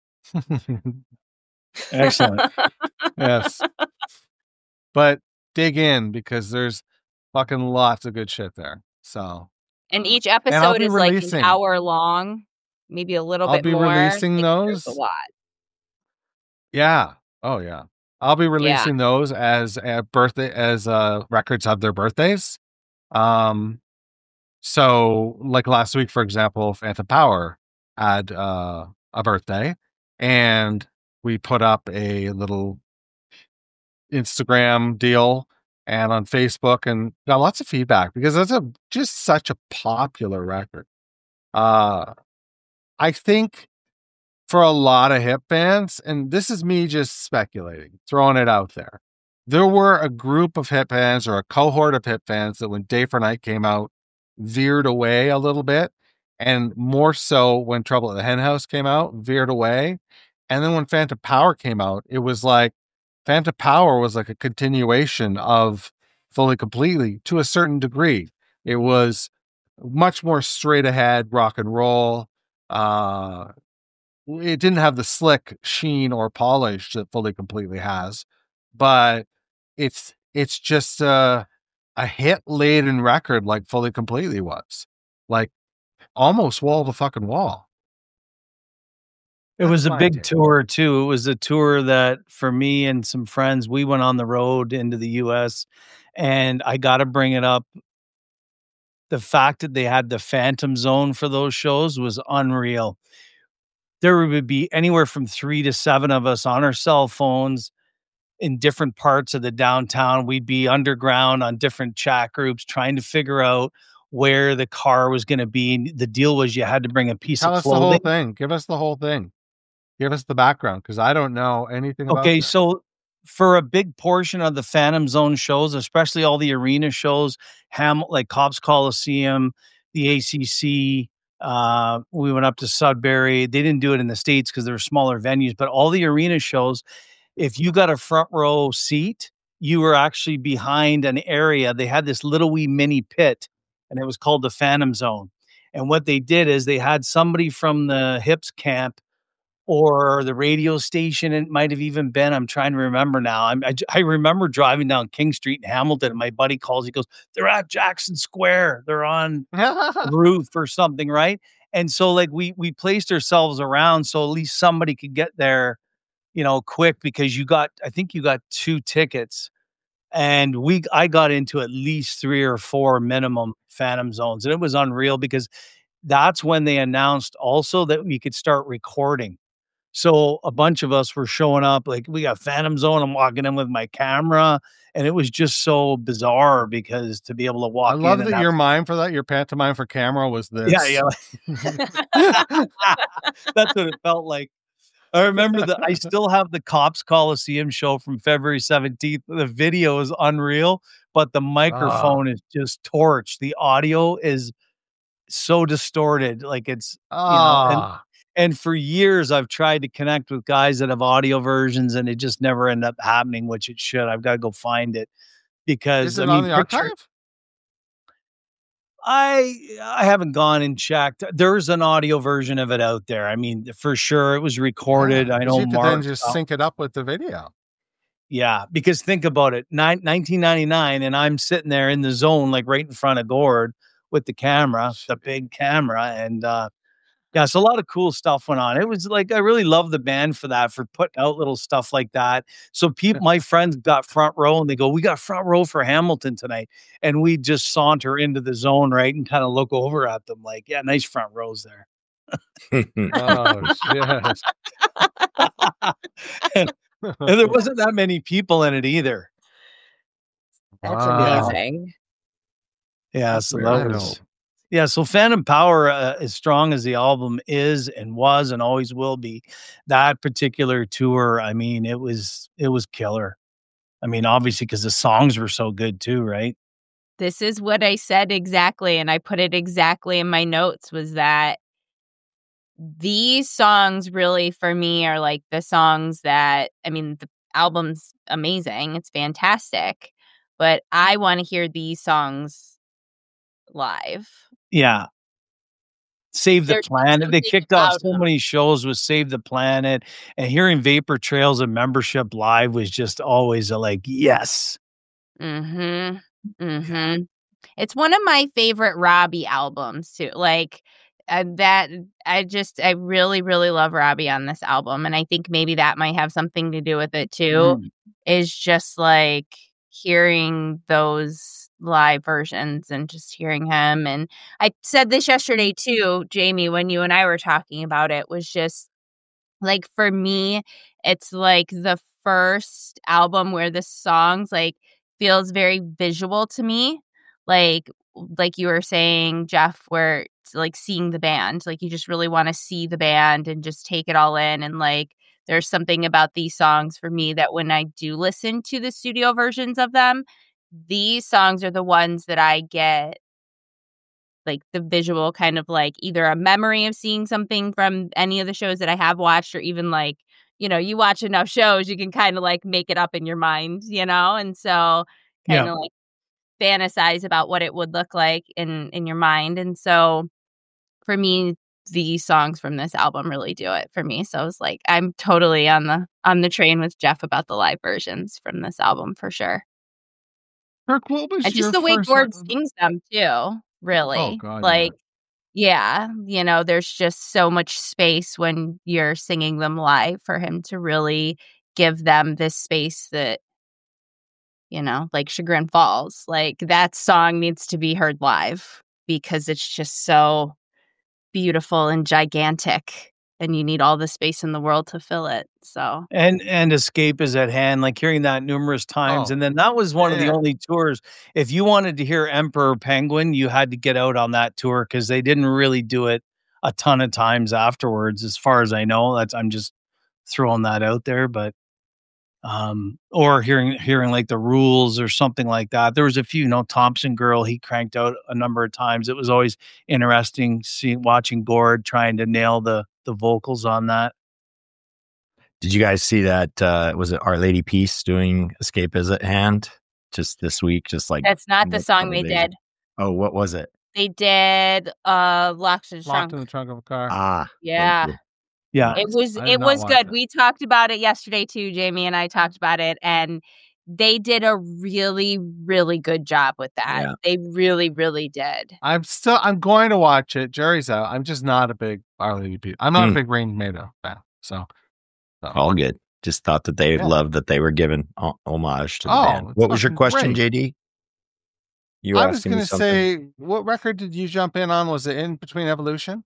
Excellent. Yes. But dig in, because there's fucking lots of good shit there. So And each I'll episode be is like releasing- an hour long, maybe a little I'll bit be more. releasing There's those. a lot. Yeah. Oh yeah. I'll be releasing those as a birthday, as records of their birthdays. So like last week, for example, Phantom Power had a birthday, and we put up a little Instagram deal and on Facebook, and got lots of feedback, because that's just such a popular record. I think for a lot of hip fans, and this is me just speculating, throwing it out there were a group of hip fans, or a cohort of hip fans, that when Day for Night came out, veered away a little bit, and more so when Trouble at the Hen House came out, veered away. And then when Phantom Power came out, it was like Phantom Power was like a continuation of Fully Completely to a certain degree. It was much more straight ahead rock and roll. It didn't have the slick sheen or polish that Fully Completely has, but it's just a hit laden record, like Fully Completely was, like almost wall to fucking wall. It was a fine, big Jake. tour too. It was a tour that for me and some friends, we went on the road into the US, and I got to bring it up. The fact that they had the Phantom Zone for those shows was unreal. There would be anywhere from 3 to 7 of us on our cell phones in different parts of the downtown. We'd be underground on different chat groups trying to figure out where the car was going to be. And the deal was you had to bring a piece Tell of us the whole clothing. thing. Give us the whole thing. Give us the background because I don't know anything about Okay, this. so for a big portion of the Phantom Zone shows, especially all the arena shows, like Cobb's Coliseum, the ACC, we went up to Sudbury. They didn't do it in the States because they were smaller venues, but all the arena shows, if you got a front row seat, you were actually behind an area. They had this little wee mini pit, and it was called the Phantom Zone. And what they did is they had somebody from the Hips camp or the radio station. It might have even been, I'm trying to remember now. I remember driving down King Street in Hamilton, and my buddy calls, he goes, "They're at Jackson Square. They're on the roof or something," right? And so like we placed ourselves around so at least somebody could get there, quick, because I think you got 2 tickets, and I got into at least 3 or 4 minimum Phantom Zones, and it was unreal because that's when they announced also that we could start recording. So a bunch of us were showing up, like, we got Phantom Zone. I'm walking in with my camera, and it was just so bizarre because to be able to I walk in love and that have, your mime for that, your pantomime for camera was this. yeah, that's what it felt like. I remember that I still have the Cops Coliseum show from February 17th. The video is unreal, but the microphone is just torched. The audio is so distorted, like it's, and for years, I've tried to connect with guys that have audio versions, and it just never ended up happening, which it should. I've got to go find it because Is it on the archive? I haven't gone and checked. There's an audio version of it out there. I mean, for sure, it was recorded. Yeah, I 'cause know you could Mark. then just sync it up with the video. Yeah, because think about it, 1999, and I'm sitting there in the zone, like right in front of Gord with the camera, the big camera, and yeah, so a lot of cool stuff went on. It was like I really love the band for that, for putting out little stuff like that. So my friends got front row, and they go, "We got front row for Hamilton tonight," and we just saunter into the zone, right, and kind of look over at them, like, "Yeah, nice front rows there." Oh shit! and there wasn't that many people in it either. That's Wow. amazing. Yeah, That's so really that was. dope. Yeah, so Phantom Power, as strong as the album is and was and always will be, that particular tour, I mean, it was killer. I mean, obviously, because the songs were so good too, right? This is what I said exactly, and I put it exactly in my notes, was that these songs really, for me, are like the songs that, I mean, the album's amazing. It's fantastic. But I want to hear these songs live. Yeah. Save the There's Planet. They something kicked off about so them. many shows with Save the Planet, and hearing Vapor Trails and Membership live was just always a like, yes. Mm-hmm. Mm-hmm. It's one of my favorite Robbie albums too. Like I really, really love Robbie on this album. And I think maybe that might have something to do with it too, is just like hearing those live versions and just hearing him. And I said this yesterday too, Jamie, when you and I were talking about it, was just like, for me, it's like the first album where the songs like feels very visual to me. Like you were saying, Jeff, where it's like seeing the band, like you just really want to see the band and just take it all in. And like, there's something about these songs for me that when I do listen to the studio versions of them, these songs are the ones that I get like the visual kind of like either a memory of seeing something from any of the shows that I have watched, or even like, you watch enough shows, you can kind of like make it up in your mind, and so kind of like fantasize about what it would look like in your mind. And so for me, these songs from this album really do it for me. So I was like, I'm totally on the train with Jeff about the live versions from this album for sure. Kirk, what was And your just the way first Gord sings them too, really. Oh, God, like Yeah, there's just so much space when you're singing them live for him to really give them this space that, like Chagrin Falls, like that song needs to be heard live because it's just so beautiful and gigantic and you need all the space in the world to fill it. So, And Escape is at hand, like hearing that numerous times. Oh, And then that was one of the man. only tours. If you wanted to hear Emperor Penguin, you had to get out on that tour because they didn't really do it a ton of times afterwards, as far as I know. I'm just throwing that out there, but or hearing like The Rules or something like that. There was a few, Thompson Girl, he cranked out a number of times. It was always interesting watching Gord trying to nail the vocals on that. Did you guys see that? Was it Our Lady Peace doing Escape is at Hand just this week? Just like that's not the song they did. Oh, what was it? They did Locked in the Trunk. Locked in the Trunk of a Car. Ah, yeah. Yeah. It was good. We talked about it yesterday too. Jamie and I talked about it, and they did a really, really good job with that. Yeah. They really, really did. I'm going to watch it. Jury's out. I'm just not a big Our Lady Peace. I'm not a big Rain Tomato fan. So. All good. Just thought that they loved that they were given homage to the band. What was your question, great. JD? I was going to say, what record did you jump in on? Was it In Between Evolution?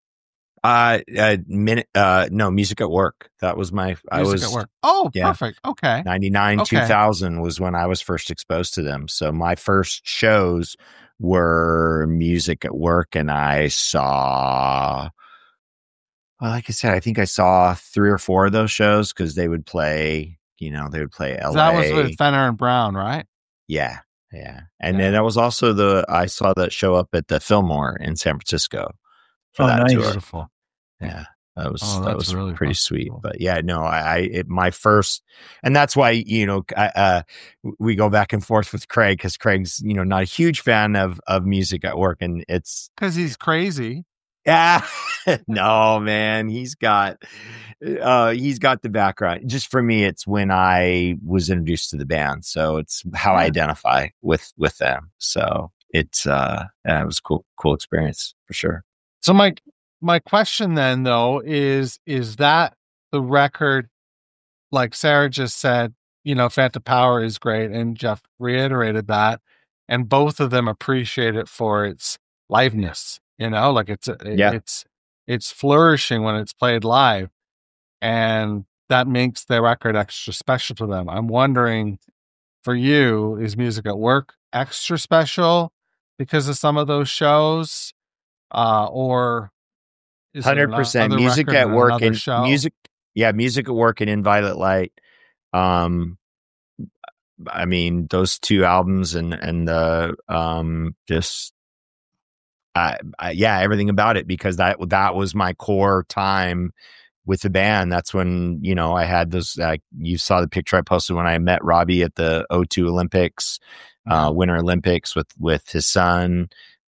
No, Music at Work. That was my. Music at Work. Oh, yeah. Perfect. Okay. 99, 2000 was when I was first exposed to them. So my first shows were Music at Work, and I saw. Well, like I said, I think I saw 3 or 4 of those shows because they would play. They would play LA. That was with Fenner and Brown, right? Yeah. And then that was also I saw that show up at the Fillmore in San Francisco. For that nice. tour. Beautiful. Yeah, that was really pretty sweet. Cool. But yeah, no, my first, and that's why we go back and forth with Craig because Craig's not a huge fan of Music at Work, and it's because he's crazy. Yeah, no, man, he's got the background. Just for me, it's when I was introduced to the band, so it's how I identify with them. So it's it was a cool experience for sure. So my question then though is that the record, like Sarah just said, Phantom Power is great, and Jeff reiterated that, and both of them appreciate it for its liveness. Like it's flourishing when it's played live, and that makes the record extra special to them. I'm wondering, for you, is Music at Work extra special because of some of those shows? Or 100% Music at Work and Music at Work and In Violet Light. I mean, those 2 albums and the just everything about it, because that was my core time with the band. That's when I had those. You saw the picture I posted when I met Robbie at the O2 Olympics, Winter Olympics with his son.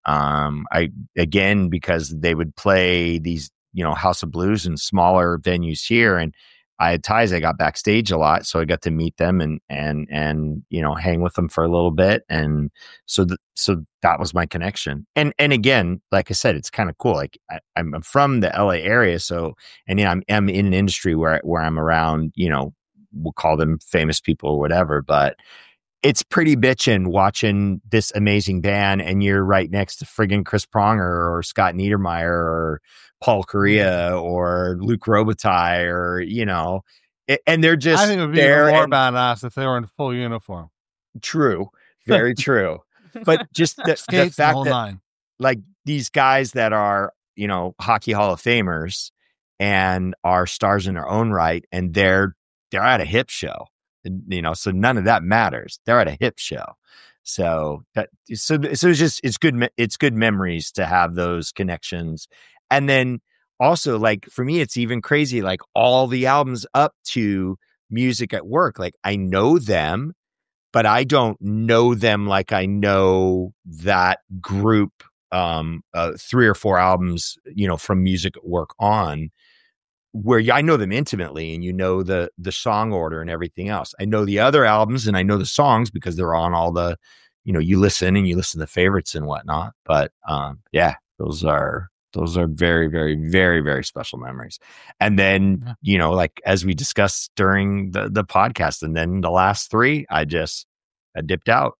Because they would play these, House of Blues and smaller venues here. And I had ties. I got backstage a lot. So I got to meet them and hang with them for a little bit. And so that was my connection. And again, like I said, it's kind of cool. Like I'm from the LA area. So, and I'm in an industry where I'm around, we'll call them famous people or whatever, but it's pretty bitchin' watching this amazing band, and you're right next to friggin' Chris Pronger or Scott Niedermeyer or Paul Correa or Luke Robitaille or and they're just. I think it would be more badass if they were in full uniform. True, very true. But just the fact that like these guys that are Hockey Hall of Famers and are stars in their own right, and they're at a hip show. So none of that matters. They're at a hip show. So it's good. It's good memories to have those connections. And then also, like, for me, it's even crazy, like all the albums up to Music at Work. Like, I know them, but I don't know them like I know that group, 3 or 4 albums, from Music at Work on, where I know them intimately, and the song order and everything else. I know the other albums and I know the songs because they're on all the, you listen to the favorites and whatnot. But Those are very, very, very, very special memories. And then, like as we discussed during the podcast, and then the last three, I dipped out.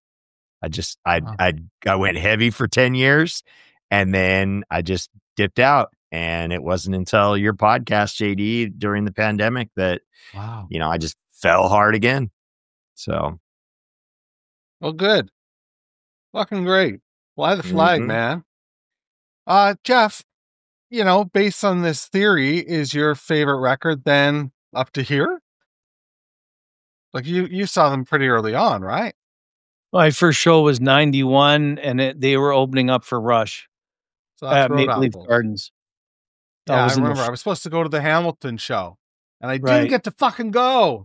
I went heavy for 10 years and then I just dipped out. And it wasn't until your podcast, JD, during the pandemic that, I just fell hard again. So. Well, good. Fucking great. Fly the flag, man. Jeff, based on this theory, is your favorite record then Up to Here? Like you saw them pretty early on, right? My first show was 91 and they were opening up for Rush So that's at Maple Leaf Gardens. Yeah, I remember. I was supposed to go to the Hamilton show and I didn't get to fucking go.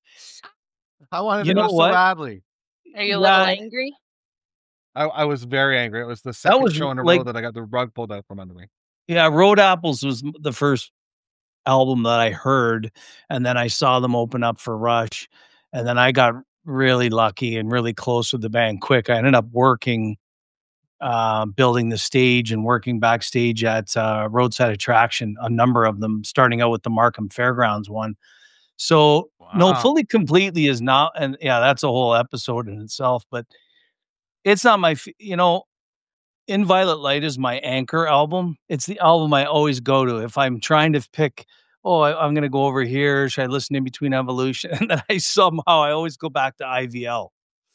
I wanted to go so badly. Are you a little angry? I was very angry. It was the second show in a row that I got the rug pulled out from under me. Yeah, Road Apples was the first album that I heard, and then I saw them open up for Rush, and then I got really lucky and really close with the band quick. I ended up working, building the stage and working backstage at Roadside Attraction, a number of them, starting out with the Markham Fairgrounds one. So, no, Fully Completely is not, and yeah, that's a whole episode in itself, but it's not my, In Violet Light is my anchor album. It's the album I always go to. If I'm trying to pick, I'm going to go over here. Should I listen in between Evolution? And then I always go back to IVL.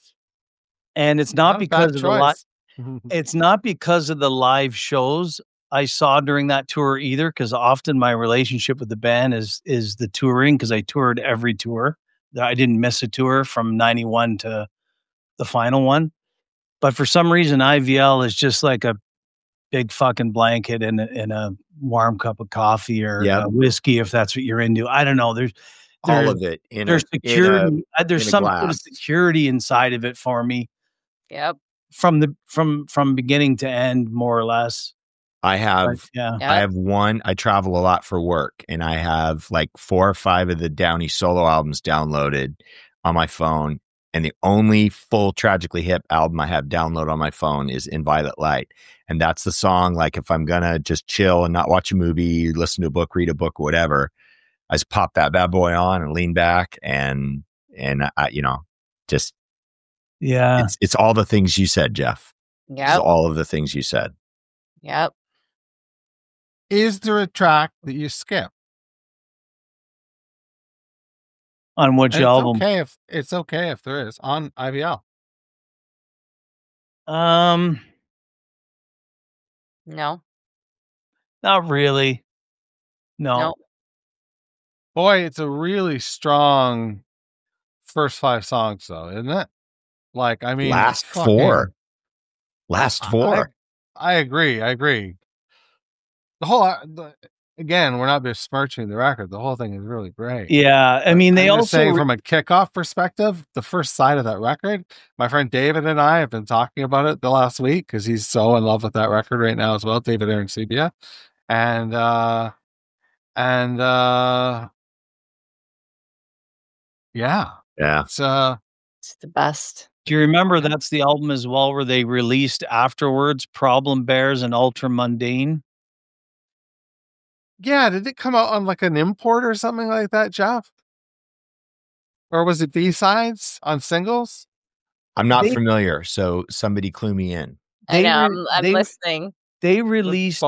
And it's not because of it's not because of the live shows I saw during that tour either, because often my relationship with the band is the touring, because I toured every tour. I didn't miss a tour from 91 to the final one. But for some reason, IVL is just like a big fucking blanket in a warm cup of coffee or whiskey, if that's what you're into. I don't know. There's all of it. There's security. There's some sort of security inside of it for me. Yep. From beginning to end, more or less. I have one. I travel a lot for work, and I have like 4 or 5 of the Downey solo albums downloaded on my phone. And the only full Tragically Hip album I have downloaded on my phone is In Violet Light. And that's the song, like, if I'm going to just chill and not watch a movie, listen to a book, read a book, whatever, I just pop that bad boy on and lean back and I, just. Yeah. It's all the things you said, Jeff. Yeah. It's all of the things you said. Yep. Is there a track that you skip? On which album? It's okay if there is on IVL. No. Not really. No. Boy, it's a really strong first 5 songs, though, isn't it? Like, I mean, last 4. I agree. The whole. Again, we're not besmirching the record. The whole thing is really great. Yeah, I mean, they also saying from a kickoff perspective, the first side of that record. My friend David and I have been talking about it the last week because he's so in love with that record right now as well. David Arancibia, and it's the best. Do you remember that's the album as well where they released afterwards Problem Bears and Ultra Mundane? Yeah, did it come out on like an import or something like that, Jeff? Or was it B-sides on singles? I'm not familiar, so somebody clue me in. I know, I'm listening. They released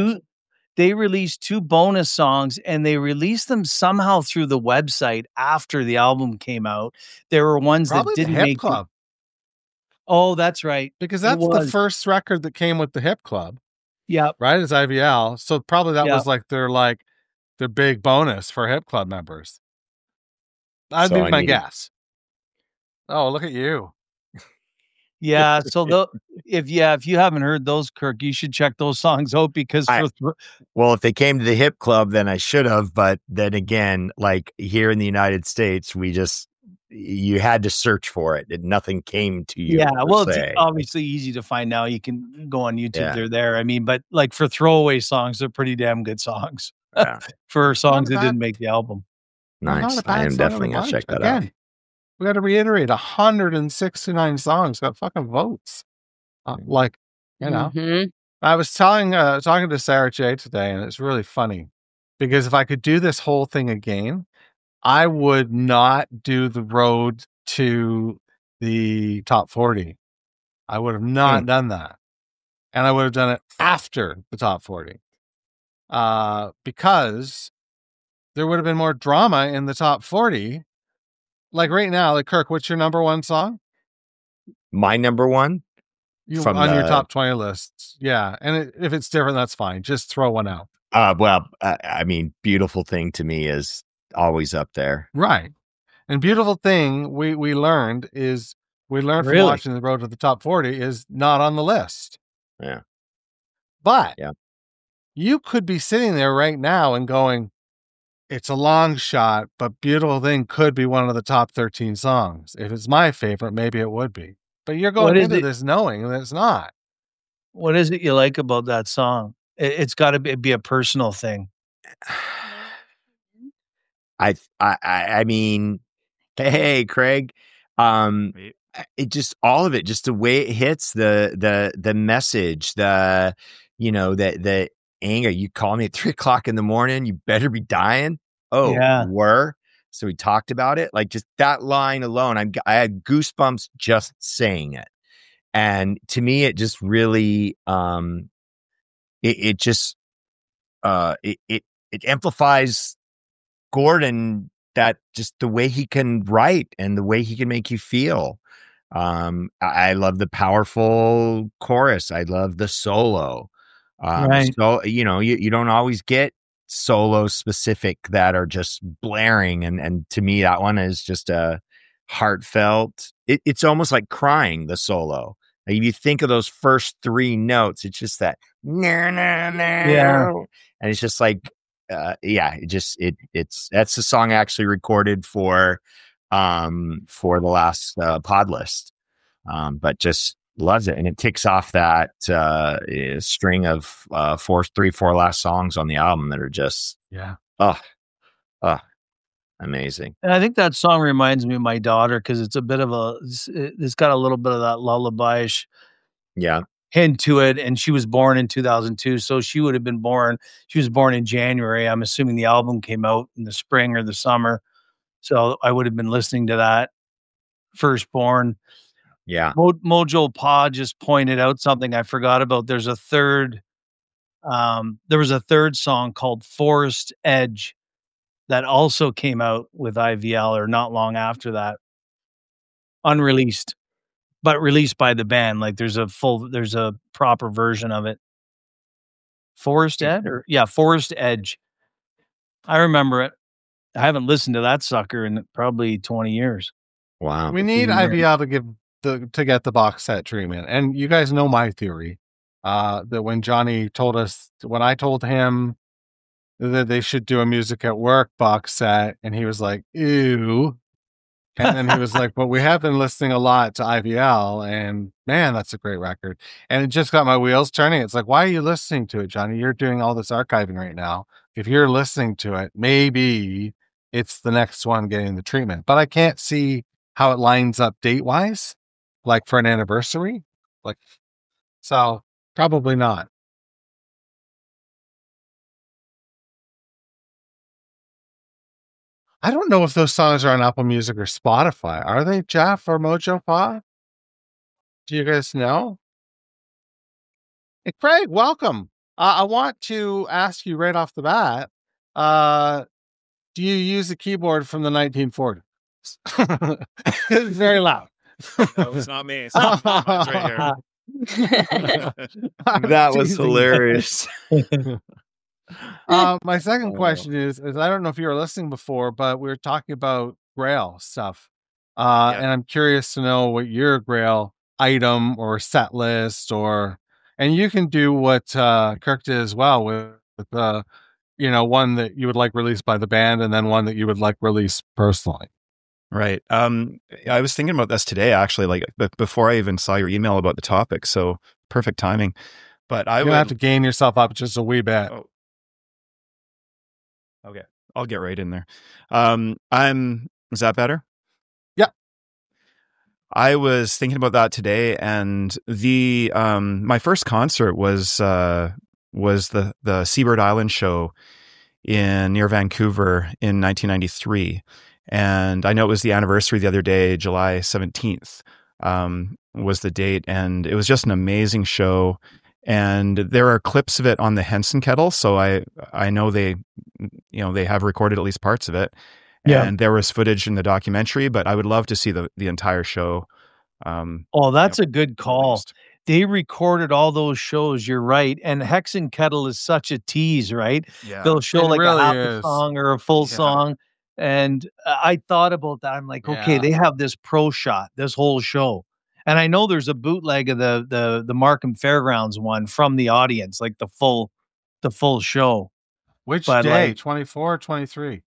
two bonus songs, and they released them somehow through the website after the album came out. There were ones that didn't make Club. Oh, that's right. Because that's the first record that came with the Hip Club. Yeah. Right? It's IVL. So probably that was like their big bonus for Hip Club members. That'd be my guess. Oh, look at you. Yeah. So if you haven't heard those, Kirk, you should check those songs out because well, if they came to the Hip Club, then I should have. But then again, like here in the United States, you had to search for it. Nothing came to you. Yeah, well, it's obviously easy to find now. You can go on YouTube. Yeah. They're there. I mean, but like for throwaway songs, they're pretty damn good songs. Yeah. For songs that didn't make the album. Nice. I am definitely going to check that out. We got to reiterate, 169 songs got fucking votes. Mm-hmm. I was talking to Sarah J today, and it's really funny because if I could do this whole thing again, I would not do the road to the top 40. I would have not done that. And I would have done it after the top 40. Because there would have been more drama in the top 40. Like right now, like Kirk, what's your number one song? My number one? Your top 20 lists. Yeah. And if it's different, that's fine. Just throw one out. I mean, Beautiful Thing to me is always up there. Right. And Beautiful Thing, we learned from watching the road to the top 40 is not on the list. Yeah. But you could be sitting there right now and going, it's a long shot, but Beautiful Thing could be one of the top 13 songs. If it's my favorite, maybe it would be. But you're going into this knowing that it's not. What is it you like about that song? It's got to be a personal thing. I mean, hey, Craig, it just all of it, just the way it hits the message, the anger. You call me at 3:00 in the morning, you better be dying. Oh, yeah. So we talked about it. Like just that line alone, I had goosebumps just saying it. And to me, it just really, it amplifies Gordon, that just the way he can write and the way he can make you feel. I love the powerful chorus. I love the solo. Right. So, you don't always get solos specific that are just blaring. And to me, that one is just a heartfelt. It's almost like crying, the solo. Like if you think of those first 3 notes, it's just that. Yeah. And it's just like, that's the song I actually recorded for the last pod list. But just loves it. And it ticks off that string of 4 last songs on the album that are just amazing. And I think that song reminds me of my daughter because it's a bit of it's got a little bit of that lullaby-ish hint to it. And she was born in 2002, so she would have been born. She was born in January. I'm assuming the album came out in the spring or the summer, so I would have been listening to that. Firstborn. Yeah. Mojo Pa just pointed out something I forgot about. There was a third song called Forest Edge that also came out with IVL or not long after that. Unreleased, but released by the band. Like there's a proper version of it. Forest Edge. I remember it. I haven't listened to that sucker in probably 20 years. Wow. We need IVL to get the box set treatment. And you guys know my theory. That when I told him that they should do a Music at Work box set, and he was like, ew. And then he was like, but we have been listening a lot to IVL, and man, that's a great record. And it just got my wheels turning. It's like, why are you listening to it, Johnny? You're doing all this archiving right now. If you're listening to it, maybe it's the next one getting the treatment. But I can't see how it lines up date-wise, like for an anniversary. So probably not. I don't know if those songs are on Apple Music or Spotify. Are they, Jeff or Mojo Pa? Do you guys know? Hey, Craig, welcome. I want to ask you right off the bat, do you use a keyboard from the 1940s? It's very loud. No, it's not me. It's not mine's right here. That was hilarious. My second question is I don't know if you were listening before, but we were talking about Grail stuff. And I'm curious to know what your Grail item or set list and you can do what Kirk did as well with one that you would like released by the band and then one that you would like released personally. Right. I was thinking about this today, actually, like before I even saw your email about the topic. So perfect timing. But I would have to gain yourself up just a wee bit. Oh. Okay. I'll get right in there. Is that better? Yeah. I was thinking about that today, and the my first concert was the Seabird Island show near Vancouver in 1993, and I know it was the anniversary the other day, July 17th was the date, and it was just an amazing show. And there are clips of it on the Henson Kettle, so I know they have recorded at least parts of it. Yeah. And there was footage in the documentary, but I would love to see the entire show. That's a good call. released. They recorded all those shows. You're right. And Hexen Kettle is such a tease, right? Yeah. They'll show It like really a half is. a song or a full Yeah. song. And I thought about that. I'm like, okay, Yeah. they have this pro shot, this whole show. And I know there's a bootleg of the Markham Fairgrounds one from the audience, like the full show. Which But, day? like- 24 or 23?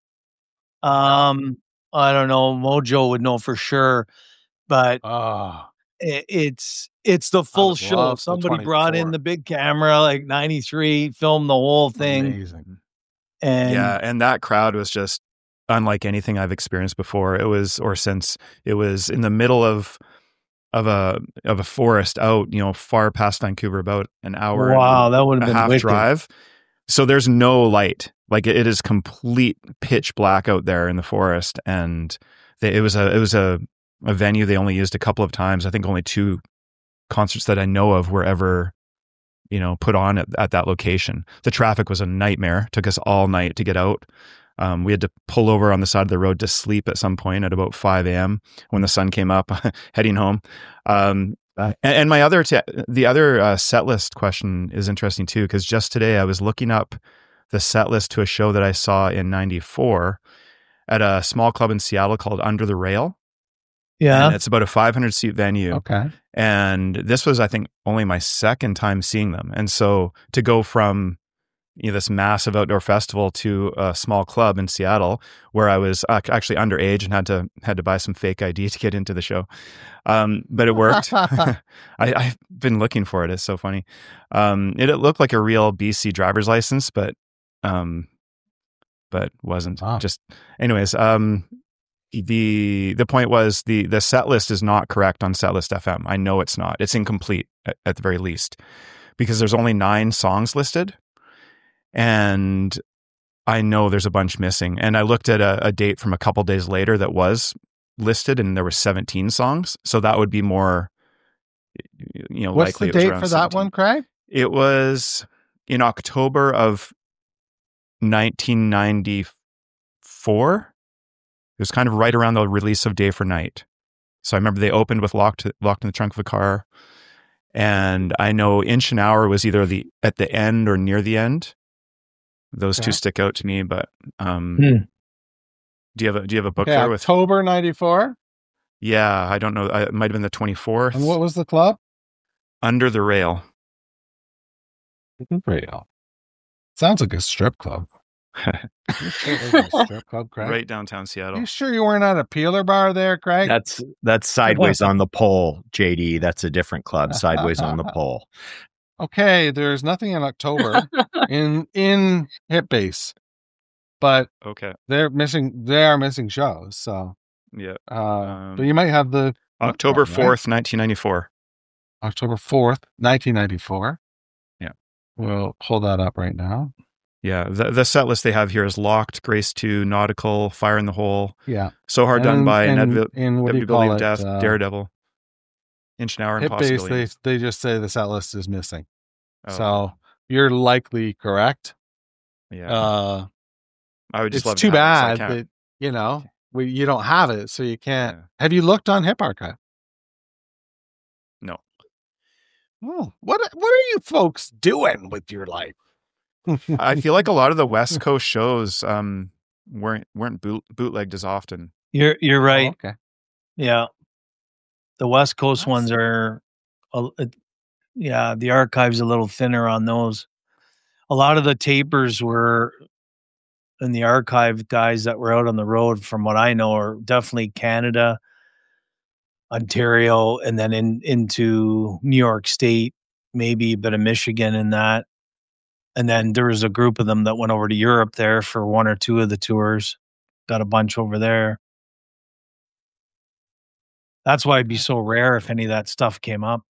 I don't know. Mojo would know for sure, but Oh, it's the full would show. love the Somebody brought in 24. the big camera, like 93, filmed the whole thing. amazing. And Yeah, and that crowd was just unlike anything I've experienced before. It was in the middle of a forest out, far past Vancouver, about an hour wow, that would and have a been half wicked. drive. So there's no light. Like it is complete pitch black out there in the forest, and it was a venue they only used a couple of times. I think only 2 concerts that I know of were ever put on at that location. The traffic was a nightmare. Took us all night to get out. We had to pull over on the side of the road to sleep at some point at about 5 a.m. when the sun came up, heading home. And the other set list question is interesting too, because just today I was looking up the set list to a show that I saw in 94 at a small club in Seattle called Under the Rail. Yeah. And it's about a 500 seat venue. Okay. And this was, I think, only my second time seeing them. And so to go from this massive outdoor festival to a small club in Seattle, where I was actually underage and had to buy some fake ID to get into the show, but it worked. I've been looking for it. It's so funny. It looked like a real BC driver's license, but wasn't. Wow. Just anyways. The point was the set list is not correct on Setlist FM. I know it's not. It's incomplete at the very least, because there's only 9 songs listed, and I know there's a bunch missing. And I looked at a date from a couple days later that was listed, and there were 17 songs. So that would be more, What's likely the it was date around for that 17. one, Craig? It was in October of 1994. It was kind of right around the release of Day for Night. So I remember they opened with Locked in the Trunk of a Car. And I know Inch an Hour was either at the end or near the end. Those two stick out to me, but do you have a book there with October 94? Yeah, I don't know. It might have been the 24th. And what was the club? Under the Rail. Rail. Sounds like a strip club. Strip club, Craig. Right downtown Seattle. You sure you weren't at a peeler bar there, Craig? That's Sideways on the Pole, JD. That's a different club, Sideways on the Pole. Okay, there's nothing in October in Hit Base, but Okay. they are missing shows. So, Yeah. but you might have the October right? 4th, 1994. October 4th, 1994. Yeah. We'll hold that up right now. Yeah. The set list they have here is Locked, Grace 2, Nautical, Fire in the Hole, Yeah. So Hard Done By, in what do you Inevitability call of it? Death, Daredevil, Inch an Hour, and Hit Base, Possibility. they just say the set list is missing. Oh, So you're likely correct. yeah. I would just It's love too to have it, bad so I can't. that you don't have it, so you can't. Yeah. Have you looked on Hip Archive? No. Oh, what are you folks doing with your life? I feel like a lot of the West Coast shows weren't bootlegged as often. You're right. Oh, okay. Yeah. The West Coast That's- ones are, the archive's a little thinner on those. A lot of the tapers were in the archive guys that were out on the road, from what I know, are definitely Canada, Ontario, and then into New York State, maybe a bit of Michigan in that. And then there was a group of them that went over to Europe there for 1 or 2 of the tours. Got a bunch over there. That's why it'd be so rare if any of that stuff came up.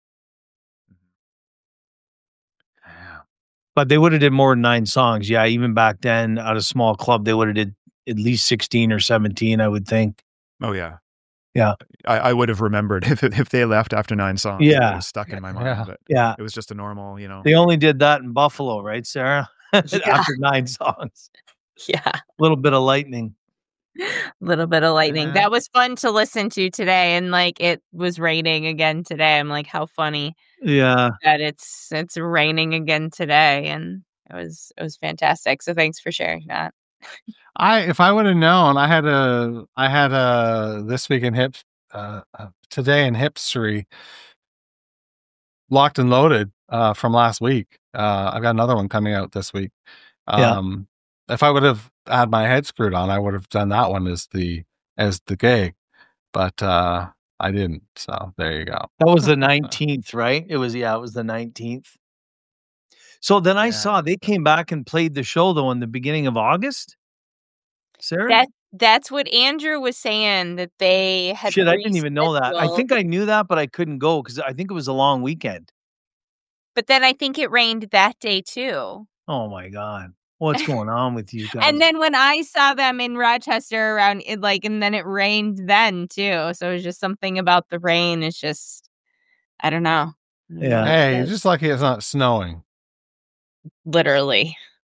But they would have did more than 9 songs. Yeah, even back then, at a small club, they would have did at least 16 or 17, I would think. Oh yeah. Yeah. I would have remembered if they left after 9 songs. Yeah. It was stuck in my mind. But Yeah. it was just a normal, They only did that in Buffalo, right, Sarah? Yeah. After 9 songs. Yeah. A little bit of lightning. Little bit of lightning. Yeah. That was fun to listen to today, and like it was raining again today. I'm like, how funny Yeah. that it's raining again today, and it was fantastic. So thanks for sharing that. If I would have known, I had a This Week in Hips today in hipstery locked and loaded from last week. I've got another one coming out this week. If I would have had my head screwed on, I would have done that one as the gig, but I didn't. So there you go. That was the 19th, right? It was the 19th. So then I saw they came back and played the show though in the beginning of August. Sarah? That's what Andrew was saying, that they had. Shit, I didn't even know that. I think I knew that, but I couldn't go because I think it was a long weekend. But then I think it rained that day too. Oh my God. What's going on with you guys? And then when I saw them in Rochester around it, like, and then it rained then too. So it was just something about the rain. It's just, I don't know. Yeah. Hey, you're just lucky it's not snowing. Literally.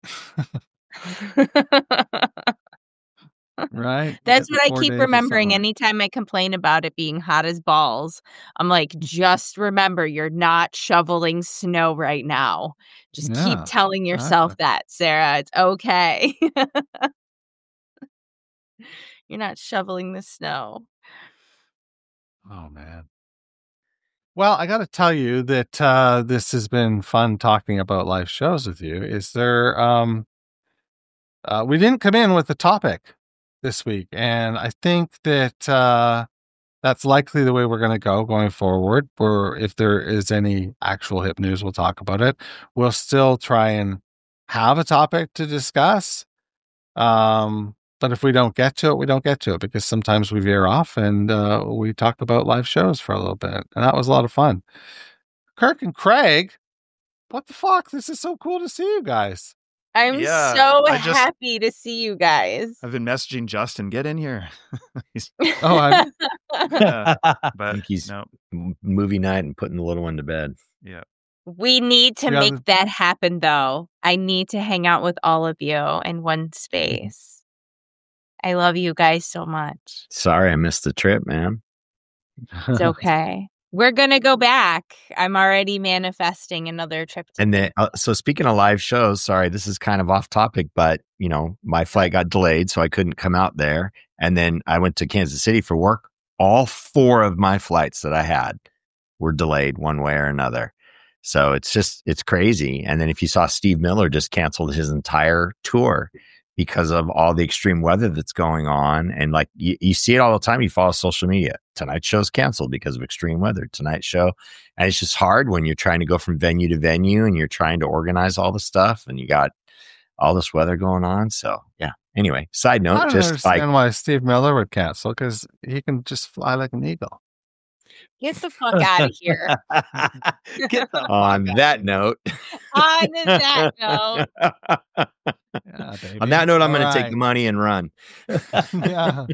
Right? That's You what get I 4 keep days of remembering. summer. Anytime I complain about it being hot as balls, I'm like, just remember, you're not shoveling snow right now. Just keep Yeah, telling yourself that, Sarah. It's okay. You're not shoveling the snow. Oh man. Well, I got to tell you that this has been fun talking about live shows with you. Is there? We didn't come in with a topic this week, and I think that that's likely the way we're going to go going forward. Or if there is any actual hip news, we'll talk about it. We'll still try and have a topic to discuss. But if we don't get to it, we don't get to it, because sometimes we veer off and we talk about live shows for a little bit. And that was a lot of fun. Kirk and Craig, what the fuck? This is so cool to see you guys. I'm Yeah, so I just- happy to see you guys. I've been messaging Justin, get in here. Oh, Yeah, I but think he's no, movie night and putting the little one to bed. yeah. We need to Yeah, make that happen, though. I need to hang out with all of you in one space. I love you guys so much. Sorry, I missed the trip, man. It's okay. We're going to go back. I'm already manifesting another trip. And then, so speaking of live shows, sorry, this is kind of off topic, but my flight got delayed, so I couldn't come out there. And then I went to Kansas City for work. All 4 of my flights that I had were delayed one way or another. So it's crazy. And then if you saw, Steve Miller just canceled his entire tour because of all the extreme weather that's going on. And like you see it all the time. You follow social media. Tonight's show's canceled because of extreme weather. Tonight's show. And it's just hard when you're trying to go from venue to venue and you're trying to organize all the stuff and you got all this weather going on. So yeah. Anyway, side note, I don't just like understand why Steve Miller would cancel, because he can just fly like an eagle. Get the fuck out of here. Get the on that note, On that note. Yeah, baby. on that note, I'm All going to take right. the money and run. Yeah.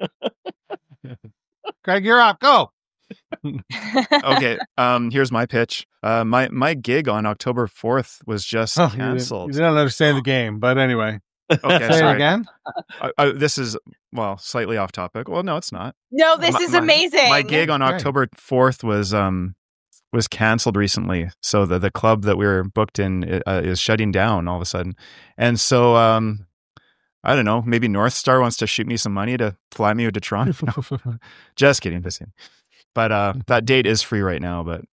Craig, you're up. Go. Okay, here's my pitch. My gig on October 4th was just Oh, canceled. You didn't understand the game, but anyway. Okay, Say it sorry. again. This is, well, slightly off topic. Well, no, it's not. No, this is amazing. My gig on Great. October 4th was canceled recently. So the club that we were booked in is shutting down all of a sudden. And so I don't know, maybe North Star wants to shoot me some money to fly me to Toronto. No, just kidding. But that date is free right now, but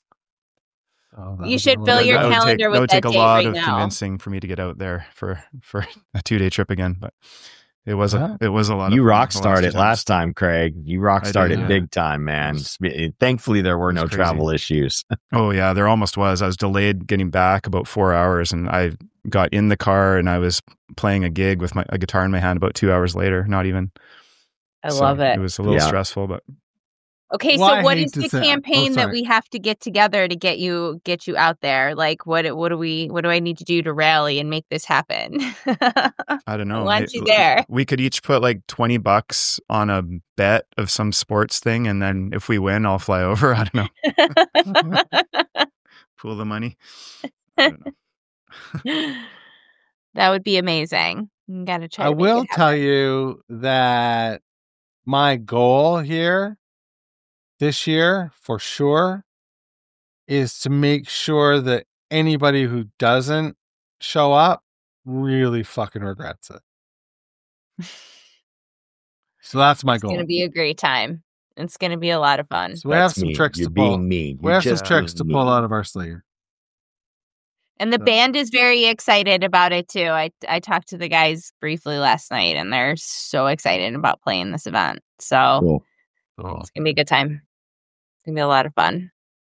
You should fill your that would calendar take, with that would that take a date lot right of now. convincing for me to get out there for a 2-day trip again. But it was Yeah. a lot. You of rock fun the starred two it times. last time, Craig. You rock I starred did, it yeah. big time, man. Thankfully, there were It was no crazy. travel issues. Oh yeah, there almost was. I was delayed getting back about 4 hours, and I got in the car and I was playing a gig with a guitar in my hand about 2 hours later. Not even. I So love it. It was a little Yeah. stressful, but Okay, Well, so I what hate is to the say- campaign that sorry. we have to get together to get you out there? Like what do I need to do to rally and make this happen? I don't I know. want you there. We could each put like $20 on a bet of some sports thing, and then if we win, I'll fly over. I don't know. Pool the money. I don't know. That would be amazing. You got to try. I to make will it tell happen. you that my goal here this year, for sure, is to make sure that anybody who doesn't show up really fucking regrets it. So that's my It's goal. going to be a great time. It's going to be a lot of fun. So we have That's some mean. tricks You're to pull. being mean. We You're have some just tricks to being pull mean. out of our sleeve. And the So- band is very excited about it too. I talked to the guys briefly last night, and they're so excited about playing this event. So Cool. Cool. it's going to be a good time. It's going to be a lot of fun.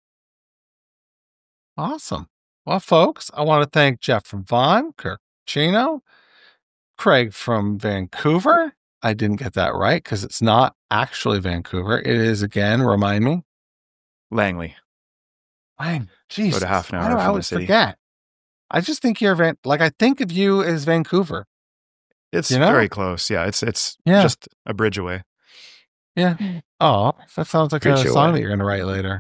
Awesome. Well, folks, I want to thank Jeff from Vaughan, Kirk Chino, Craig from Vancouver. I didn't get that right because it's not actually Vancouver. It is, again, remind me. Langley. Dang, Jesus. About a half an Why hour do I from the always city. forget? I just think you're I think of you as Vancouver. It's You know? very close. Yeah, it's Yeah. just a bridge away. Yeah. Oh, that sounds like a Preach song away. that you're going to write later.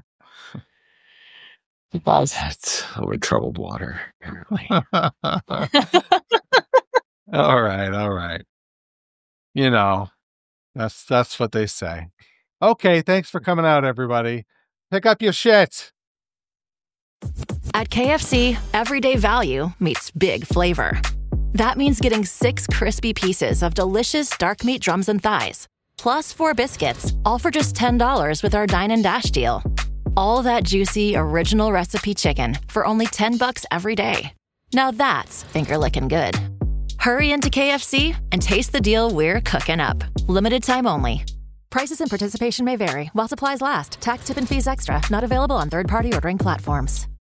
That's over troubled water, apparently. All right. You know, that's what they say. Okay, thanks for coming out, everybody. Pick up your shit. At KFC, everyday value meets big flavor. That means getting 6 crispy pieces of delicious dark meat drums and thighs, plus 4 biscuits, all for just $10 with our Dine and Dash deal. All that juicy, original recipe chicken for only $10 every day. Now that's finger-licking good. Hurry into KFC and taste the deal we're cooking up. Limited time only. Prices and participation may vary while supplies last. Tax, tip, and fees extra. Not available on third-party ordering platforms.